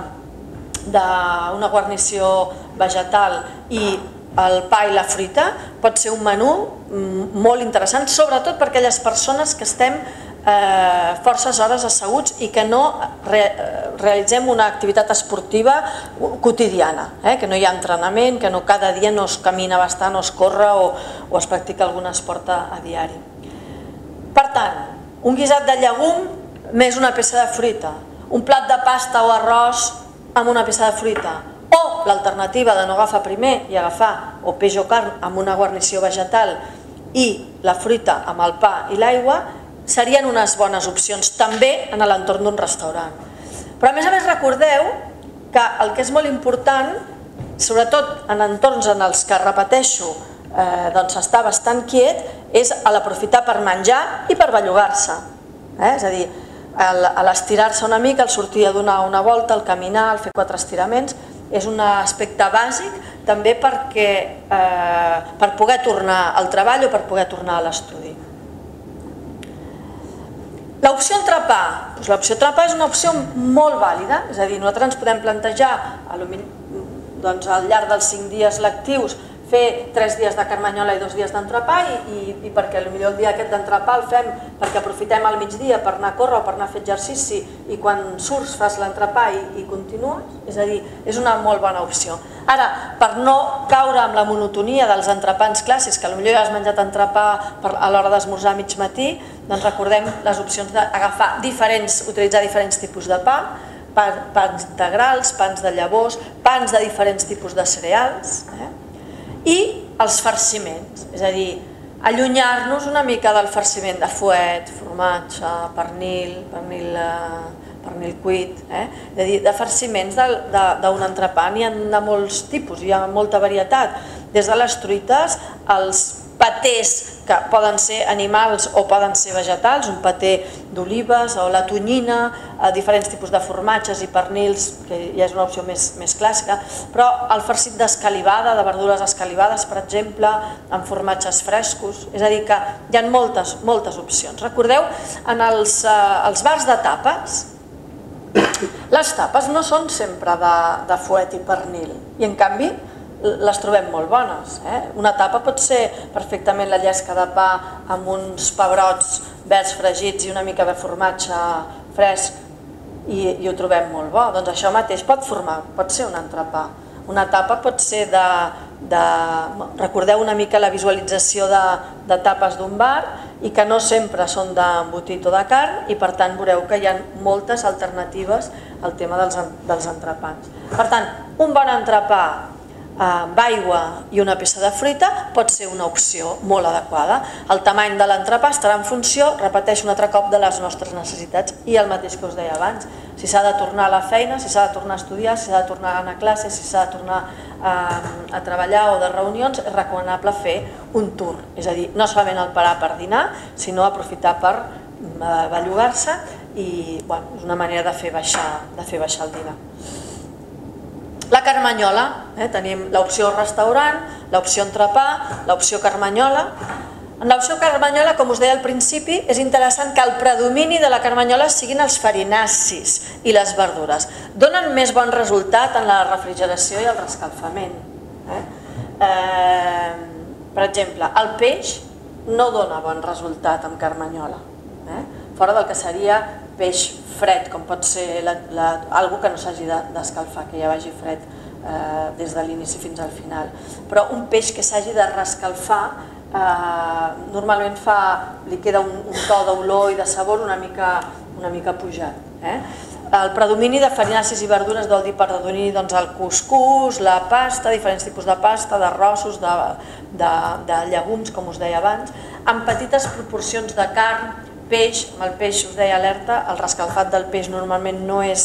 d'una guarnició vegetal i el pa i la fruita, pot ser un menú molt interessant, sobretot per aquelles persones que estem forces hores asseguts i que no realitzem una activitat esportiva quotidiana, que no hi ha entrenament, que cada dia no es camina bastant o es corre o es practica algun esport a diari. Per tant, un guisat de llegum més una peça de fruita, un plat de pasta o arròs amb una peça de fruita, o l'alternativa de no agafar primer i agafar o peix o carn amb una guarnició vegetal i la fruita amb el pa i l'aigua, serien unes bones opcions també en l'entorn d'un restaurant. Però a més a més recordeu que el que és molt important, sobretot en entorns en els que, repeteixo, està bastant quiet, és l'aprofitar per menjar i per bellugar-se. És a dir, l'estirar-se una mica, el sortir a donar una volta, el caminar, el fer quatre estiraments, és un aspecte bàsic també per poder tornar al treball o per poder tornar a l'estudi. L'opció entrepà. L'opció entrepà és una opció molt vàlida, és a dir, nosaltres ens podem plantejar al llarg dels cinc dies lectius fer tres dies de carmanyola i dos dies d'entrepà i perquè potser el dia aquest d'entrepà el fem perquè aprofitem al migdia per anar a córrer o per anar a fer exercici i quan surts fas l'entrepà i continues, és a dir, és una molt bona opció. Ara, per no caure amb la monotonia dels entrepans clàssics, que potser ja has menjat entrepà a l'hora d'esmorzar a mig matí, doncs recordem les opcions d'agafar diferents, utilitzar diferents tipus de pa, pans integrals, pans de llavors, pans de diferents tipus de cereals, i els farciments, és a dir, allunyar-nos una mica del farciment de fuet, formatge, pernil, pernil cuit, és a dir, de farciments d'un entrepà n'hi ha de molts tipus, hi ha molta varietat, des de les truites als patés que poden ser animals o poden ser vegetals, un paté d'olives o la tonyina, diferents tipus de formatges i pernils, que ja és una opció més clàssica, però el farcit d'escalivada, de verdures escalivades, per exemple, amb formatges frescos, és a dir, que hi ha moltes, moltes opcions. Recordeu, en els bars de tapes, les tapes no són sempre de fuet i pernil, i en canvi les trobem molt bones. Una tapa pot ser perfectament la llesca de pa amb uns pebrots verds fregits i una mica de formatge fresc i ho trobem molt bo. Doncs això mateix pot formar, pot ser un entrepà. Una tapa pot ser de... Recordeu una mica la visualització de tapes d'un bar i que no sempre són d'embotit o de carn i per tant veureu que hi ha moltes alternatives al tema dels entrepans. Per tant, un bon entrepà amb aigua i una peça de fruita pot ser una opció molt adequada. El tamany de l'entrepà estarà en funció, repeteixo un altre cop, de les nostres necessitats i el mateix que us deia abans. Si s'ha de tornar a la feina, si s'ha de tornar a estudiar, si s'ha de tornar a anar a classe, si s'ha de tornar a treballar o de reunions, és recomanable fer un tour. És a dir, no solament el parar per dinar, sinó aprofitar per bellugar-se i és una manera de fer baixar el dinar. La carmanyola, tenim l'opció restaurant, l'opció entrepà, l'opció carmanyola. En l'opció carmanyola, com us deia al principi, és interessant que el predomini de la carmanyola siguin els farinacis i les verdures. Donen més bon resultat en la refrigeració i el rescalfament. Per exemple, el peix no dona bon resultat amb carmanyola, fora del que seria peix fred, com pot ser alguna que no s'hagi d'escalfar, que ja vagi fred des de l'inici fins al final. Però un peix que s'hagi de rescalfar normalment li queda un to d'olor i de sabor una mica pujat. El predomini de farinacis i verdures vol dir predomini el cuscús, la pasta, diferents tipus de pasta, d'arrossos, de llegums, com us deia abans, amb petites proporcions de carn, peix. Amb el peix, us deia alerta, el rescalfat del peix normalment no és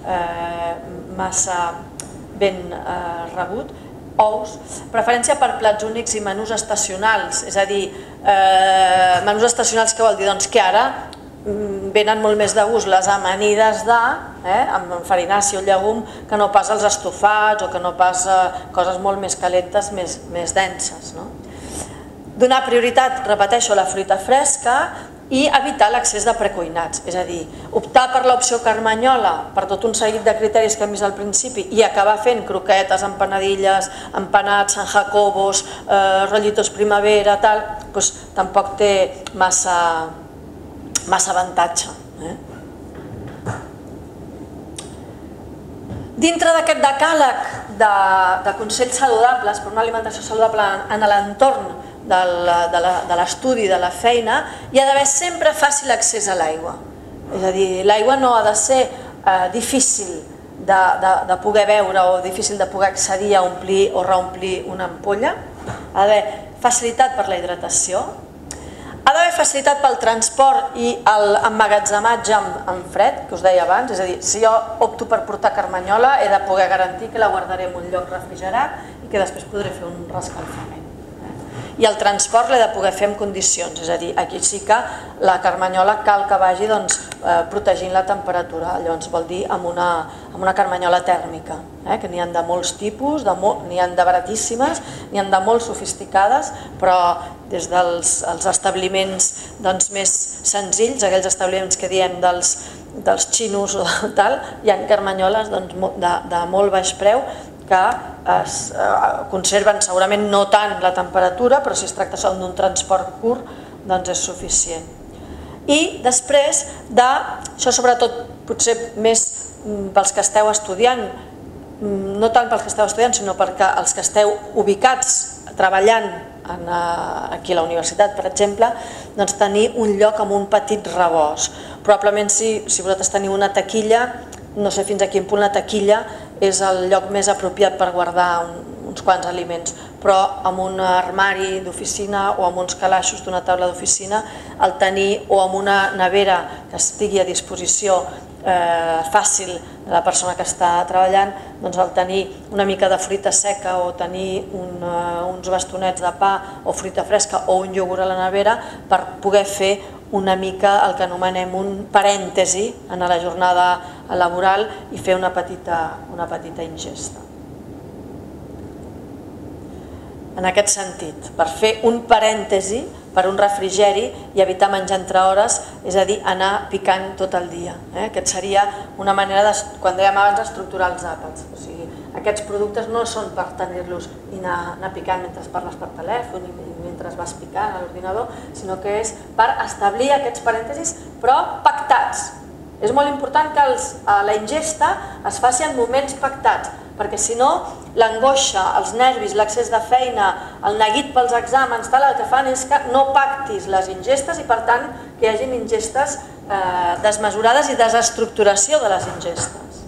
massa ben rebut. Ous, preferència per plats únics i menús estacionals, és a dir, menús estacionals què vol dir? Doncs que ara venen molt més de gust les amanides de, amb farinaci o llegum, que no pas els estofats o que no pas coses molt més calentes, més denses. Donar prioritat, repeteixo, a la fruita fresca i evitar l'accés de precuinats, és a dir, optar per l'opció carmanyola per tot un seguit de criteris que hem vist al principi i acabar fent croquetes, empanadilles, empanats, San Jacobos, rollitos primavera, tal, doncs tampoc té massa avantatge. Dintre d'aquest decàleg de consells saludables per una alimentació saludable en l'entorn de l'estudi, de la feina, hi ha d'haver sempre fàcil accés a l'aigua. És a dir, l'aigua no ha de ser difícil de poder beure o difícil de poder accedir a omplir o reomplir una ampolla. Ha d'haver facilitat per la hidratació, ha d'haver facilitat pel transport i l'emmagatzematge en fred, que us deia abans, és a dir, si jo opto per portar carmanyola he de poder garantir que la guardaré en un lloc refrigerat i que després podré fer un rescalfament. I el transport l'he de poder fer en condicions, és a dir, aquí sí que la carmanyola cal que vagi protegint la temperatura, llavors vol dir amb una carmanyola tèrmica, que n'hi ha de molts tipus, n'hi ha de baratíssimes, n'hi ha de molt sofisticades, però des dels establiments més senzills, aquells establiments que diem dels xinos o tal, hi ha carmanyoles de molt baix preu que es conserven segurament no tant la temperatura, però si es tracta d'un transport curt, doncs és suficient. I després de, això sobretot potser més pels que esteu estudiant, no tant pels que esteu estudiant, sinó perquè els que esteu ubicats treballant aquí a la universitat, per exemple, doncs tenir un lloc amb un petit rebost. Probablement si vosaltres teniu una taquilla, no sé fins a quin punt la taquilla és el lloc més apropiat per guardar uns quants aliments, però amb un armari d'oficina o amb uns calaixos d'una taula d'oficina, el tenir, o amb una nevera que estigui a disposició fàcil de la persona que està treballant, doncs el tenir una mica de fruita seca o tenir uns bastonets de pa o fruita fresca o un iogurt a la nevera per poder fer una mica el que anomenem un parèntesi en la jornada laboral i fer una petita ingesta. En aquest sentit, per fer un parèntesi per un refrigeri i evitar menjar entre hores, és a dir, anar picant tot el dia. Aquest seria una manera, quan dèiem abans, d'estructurar els àpats. O sigui, aquests productes no són per tenir-los i anar picant mentre parles per telèfon i mentre vas picant a l'ordinador, sinó que és per establir aquests parèntesis, però pactats. És molt important que la ingesta es faci en moments pactats, perquè si no, l'angoixa, els nervis, l'excés de feina, el neguit pels exàmens, el que fan és que no pactis les ingestes i per tant que hi hagi ingestes desmesurades i desestructuració de les ingestes.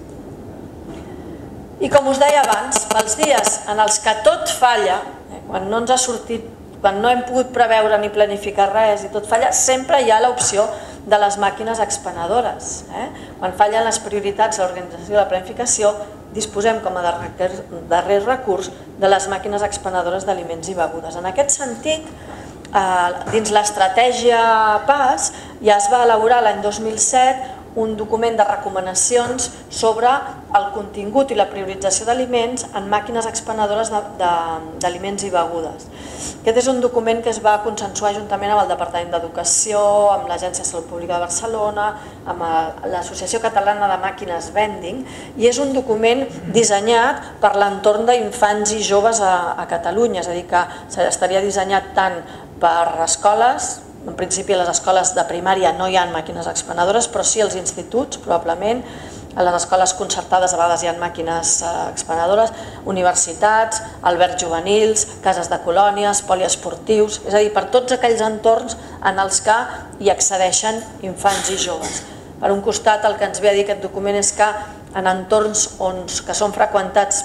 I com us deia abans, pels dies en els que tot falla, quan no ens ha sortit, quan no hem pogut preveure ni planificar res i tot falla, sempre hi ha l'opció de les màquines expenedores. Quan fallen les prioritats a l'organització de la planificació, disposem com a darrer recurs de les màquines expenedores d'aliments i begudes. En aquest sentit, dins l'estratègia P A S ja es va elaborar l'any dos mil set un document de recomanacions sobre el contingut i la priorització d'aliments en màquines expenedores d'aliments i begudes. Aquest és un document que es va consensuar juntament amb el Departament d'Educació, amb l'Agència de Salut Pública de Barcelona, amb l'Associació Catalana de Màquines Vending, i és un document dissenyat per l'entorn d'infants i joves a Catalunya, és a dir, que estaria dissenyat tant per escoles. En principi a les escoles de primària no hi ha màquines expenedores, però sí als instituts, probablement. A les escoles concertades a vegades hi ha màquines expenedores, universitats, albergs juvenils, cases de colònies, poliesportius, és a dir, per tots aquells entorns en els que hi accedeixen infants i joves. Per un costat, el que ens ve a dir aquest document és que en entorns que són freqüentats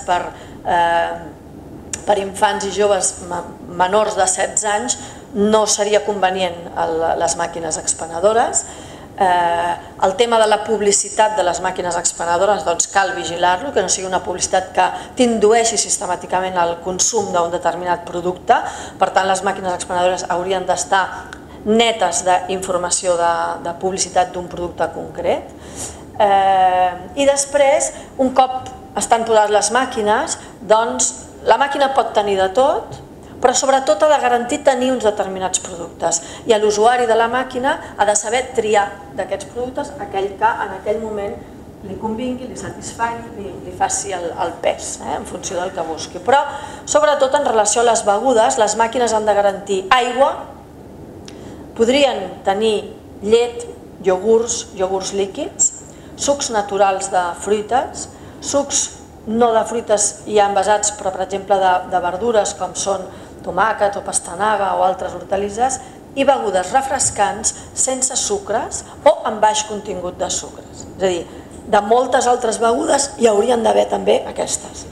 per infants i joves menors de setze anys no seria convenient les màquines expenedores. El tema de la publicitat de les màquines expenedores cal vigilar-lo, que no sigui una publicitat que t'indueixi sistemàticament al consum d'un determinat producte. Per tant, les màquines expenedores haurien d'estar netes d'informació de publicitat d'un producte concret. I després, un cop estan posades les màquines, doncs la màquina pot tenir de tot, però sobretot ha de garantir tenir uns determinats productes i l'usuari de la màquina ha de saber triar d'aquests productes aquell que en aquell moment li convingui, li satisfagui, li faci el pes en funció del que busqui. Però sobretot en relació a les begudes, les màquines han de garantir aigua, podrien tenir llet, iogurts, iogurts líquids, sucs naturals de fruites, sucs no de fruites i envasats, però per exemple de verdures com són tomàquet o pastanaga o altres hortalisses, i begudes refrescants sense sucres o amb baix contingut de sucres. És a dir, de moltes altres begudes hi haurien d'haver també aquestes.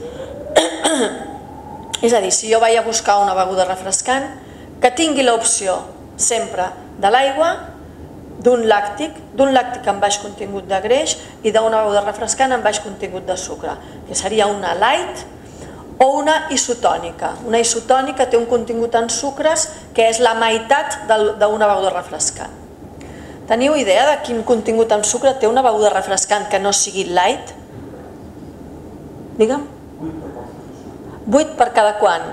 És a dir, si jo vaig a buscar una beguda refrescant, que tingui l'opció sempre de l'aigua, d'un làctic, d'un làctic amb baix contingut de greix i d'una beguda refrescant amb baix contingut de sucre, que seria una light o una isotònica. Una isotònica té un contingut en sucres que és la meitat d'una beguda refrescant. Teniu idea de quin contingut en sucre té una beguda refrescant que no sigui light? Digue'm. vuit per cada quant?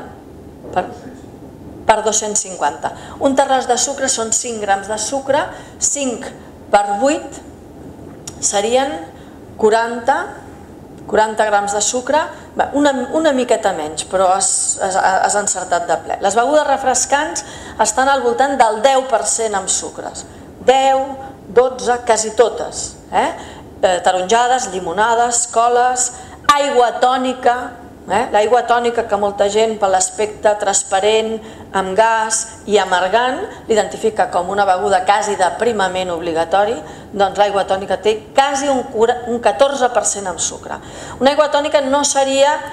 Per dos-cents cinquanta. Un terròs de sucre són cinc grams de sucre, cinc per vuit serien quaranta grams de sucre, una miqueta menys, però has encertat de ple. Les begudes refrescants estan al voltant del deu per cent amb sucres. deu, dotze, quasi totes. Taronjades, llimonades, coles, aigua tònica. L'aigua tònica que molta gent per l'aspecte transparent, amb gas i amargant l'identifica com una beguda quasi d'aprimament obligatori, doncs l'aigua tònica té quasi un catorze per cent amb sucre. Una aigua tònica no seria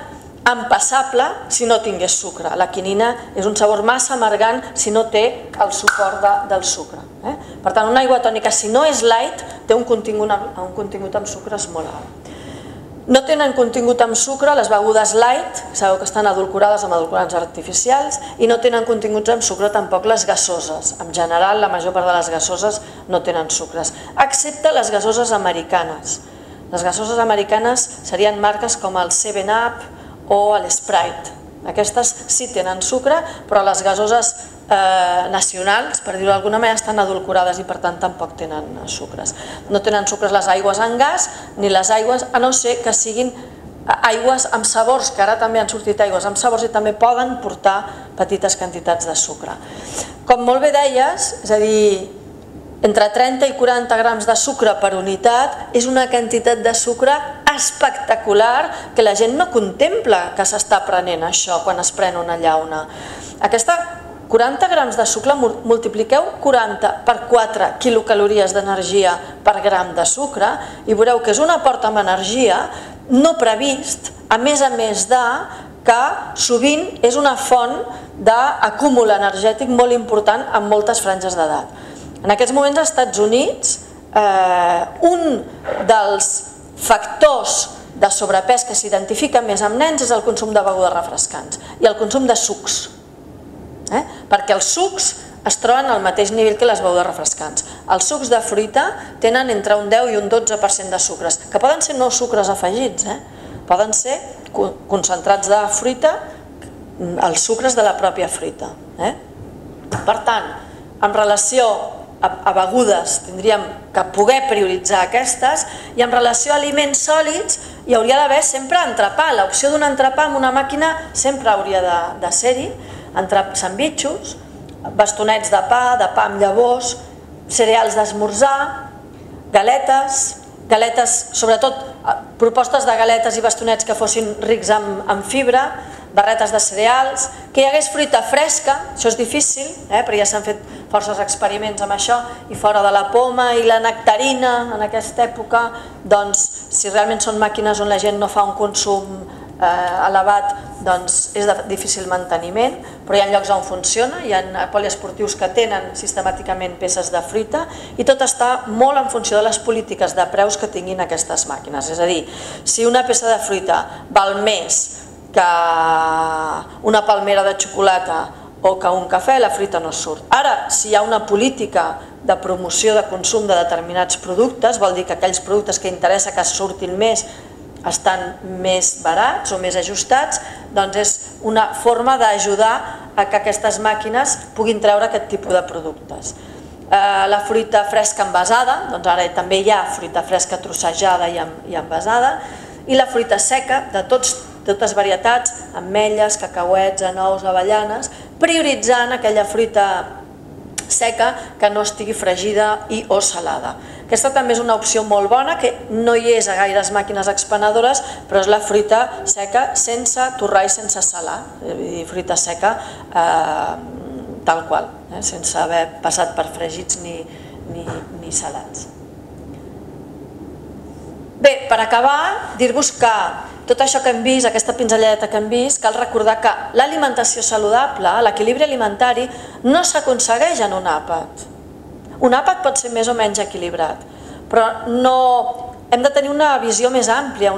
empassable si no tingués sucre. La quinina és un sabor massa amargant si no té el suport del sucre. Per tant, una aigua tònica, si no és light, té un contingut amb sucres molt alt. No tenen contingut amb sucre les begudes light, sabeu que estan adulcorades amb edulcorants artificials, i no tenen continguts amb sucre tampoc les gasoses. En general, la major part de les gasoses no tenen sucres, excepte les gasoses americanes. Les gasoses americanes serien marques com el seven up o l'Sprite. Aquestes sí tenen sucre, però les gasoses nacionals, per dir-ho d'alguna manera, estan adulcorades i per tant tampoc tenen sucres. No tenen sucres les aigües en gas ni les aigües, a no ser que siguin aigües amb sabors, que ara també han sortit aigües amb sabors i també poden portar petites quantitats de sucre. Com molt bé deies, és a dir, entre trenta i quaranta grams de sucre per unitat és una quantitat de sucre espectacular que la gent no contempla que s'està prenent això quan es pren una llauna. Aquesta quaranta grams de sucre, multipliqueu quaranta per quatre quilocalories d'energia per gram de sucre i veureu que és un aport amb energia no previst, a més a més de que sovint és una font d'acúmul energètic molt important en moltes franges d'edat. En aquests moments als Estats Units, un dels factors de sobrepès que s'identifica més amb nens és el consum de begudes refrescants i el consum de sucs. Perquè els sucs es troben al mateix nivell que les begudes refrescants. Els sucs de fruita tenen entre un deu i un dotze per cent de sucres, que poden ser no sucres afegits, poden ser concentrats de fruita, els sucres de la pròpia fruita. Per tant, en relació a begudes tindríem que poder prioritzar aquestes i en relació a aliments sòlids hi hauria d'haver sempre entrepà. L'opció d'un entrepà amb una màquina sempre hauria de ser-hi, entre sandvitxos, bastonets de pa, de pa amb llavors, cereals d'esmorzar, galetes, galetes, sobretot propostes de galetes i bastonets que fossin rics en fibra, barretes de cereals, que hi hagués fruita fresca, això és difícil, perquè ja s'han fet forces experiments amb això, i fora de la poma i la nectarina en aquesta època, doncs si realment són màquines on la gent no fa un consum elevat, doncs és de difícil manteniment, però hi ha llocs on funciona, hi ha poliesportius que tenen sistemàticament peces de fruita i tot està molt en funció de les polítiques de preus que tinguin aquestes màquines. És a dir, si una peça de fruita val més que una palmera de xocolata o que un cafè, la fruita no surt. Ara, si hi ha una política de promoció de consum de determinats productes, vol dir que aquells productes que interessa que surtin més estan més barats o més ajustats, doncs és una forma d'ajudar a que aquestes màquines puguin treure aquest tipus de productes. La fruita fresca envasada, doncs ara també hi ha fruita fresca trossejada i envasada, i la fruita seca de totes varietats, ametlles, cacauets, anous, avellanes, prioritzant aquella fruita seca que no estigui fregida i o salada. Aquesta també és una opció molt bona, que no hi és a gaires màquines expenedores, però és la fruita seca sense torrar i sense salar, és a dir, fruita seca tal qual, sense haver passat per fregits ni salats. Bé, per acabar, dir-vos que tot això que hem vist, aquesta pinzelladeta que hem vist, cal recordar que l'alimentació saludable, l'equilibri alimentari, no s'aconsegueix en un àpat. Un àpat pot ser més o menys equilibrat, però hem de tenir una visió més àmplia,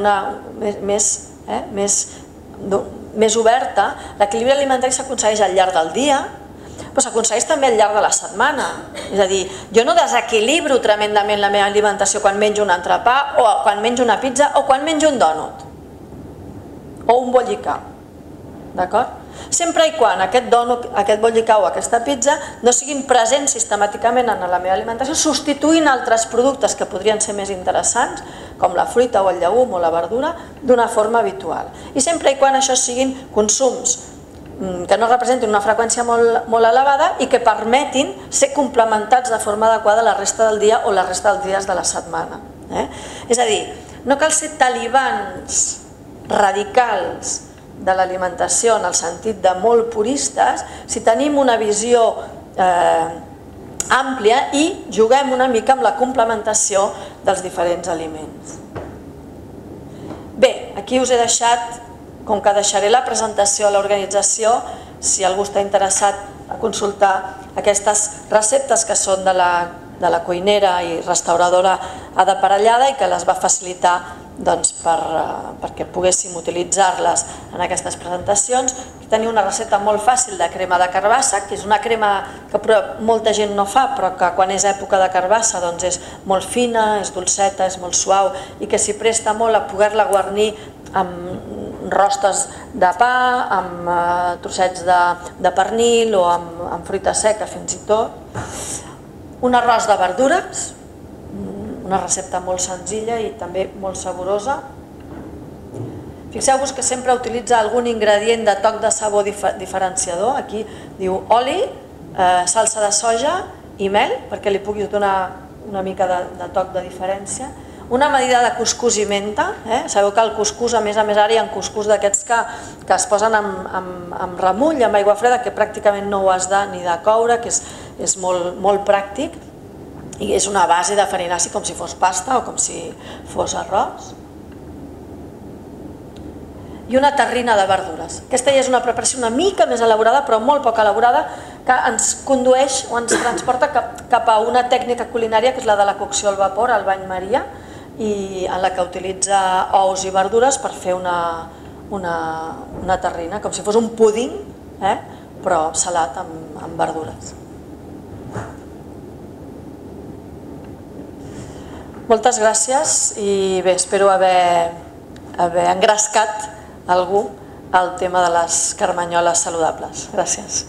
més oberta. L'equilibri alimentari s'aconsegueix al llarg del dia, però s'aconsegueix també al llarg de la setmana. És a dir, jo no desequilibro tremendament la meva alimentació quan menjo un entrepà o quan menjo una pizza o quan menjo un dònut o un bollicau, d'acord? Sempre i quan aquest dònut, aquest bollicau o aquesta pizza no siguin presents sistemàticament en la meva alimentació, substituint altres productes que podrien ser més interessants, com la fruita o el llegum o la verdura, d'una forma habitual. I sempre i quan això siguin consums que no representin una freqüència molt elevada i que permetin ser complementats de forma adequada la resta del dia o la resta dels dies de la setmana. És a dir, no cal ser talibans radicals de l'alimentació en el sentit de molt puristes si tenim una visió àmplia i juguem una mica amb la complementació dels diferents aliments. Bé, aquí us he deixat com que deixaré la presentació a l'organització, si algú està interessat a consultar aquestes receptes que són de la, de la cuinera i restauradora Ada Parellada i que les va facilitar doncs, per, perquè poguéssim utilitzar-les en aquestes presentacions. Tenia una recepta molt fàcil de crema de carbassa, que és una crema que molta gent no fa, però que quan és època de carbassa doncs és molt fina, és dolceta, és molt suau i que s'hi presta molt a poder-la guarnir amb rostes de pa, amb eh, trossets de, de pernil o amb, amb fruita seca fins i tot. Un arròs de verdures, una recepta molt senzilla i també molt saborosa. Fixeu-vos que sempre utilitza algun ingredient de toc de sabor dif diferenciador. Aquí diu oli, eh, salsa de soja i mel, perquè li puguis donar una mica de, de toc de diferència. Una medida de cuscús i menta, eh? Sabeu que el cuscús, a més a més ara hi ha cuscús d'aquests que, que es posen amb, amb, amb remull, amb aigua freda, que pràcticament no ho has de ni de coure, que és, és molt, molt pràctic i és una base de farinaci com si fos pasta o com si fos arròs. I una terrina de verdures. Aquesta ja és una preparació una mica més elaborada, però molt poc elaborada, que ens condueix o ens transporta cap, cap a una tècnica culinària que és la de la cocció al vapor, al bany Maria, i en la que utilitza ous i verdures per fer una, una, una terrina, com si fos un púding, eh? Però salat amb, amb verdures. Moltes gràcies i bé, espero haver, haver engrescat algú al tema de les carmanyoles saludables. Gràcies.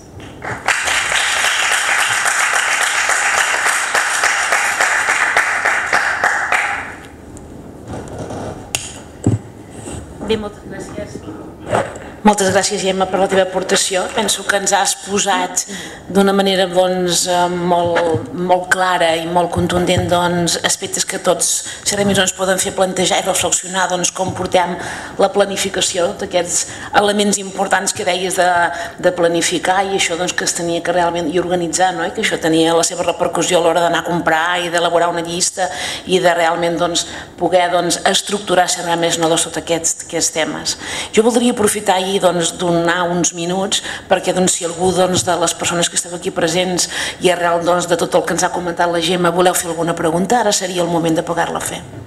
Bé, moltes gràcies. Moltes gràcies, Gemma, per la teva aportació. Penso que ens has posat d'una manera doncs, molt, molt clara i molt contundent doncs, aspectes que tots serem ens poden fer plantejar i reflexionar doncs, com portem la planificació d'aquests elements importants que deies de, de planificar i això doncs, que es tenia que realment i organitzar, no? I que això tenia la seva repercussió a l'hora d'anar a comprar i d'elaborar una llista i de realment doncs, poder doncs, estructurar, si més no, tots aquests, aquests temes. Jo voldria aprofitar i doncs, donar uns minuts perquè doncs, si algú doncs, de les persones que esteu aquí presents i arrel doncs, de tot el que ens ha comentat la Gemma voleu fer alguna pregunta, ara seria el moment de poder-la fer.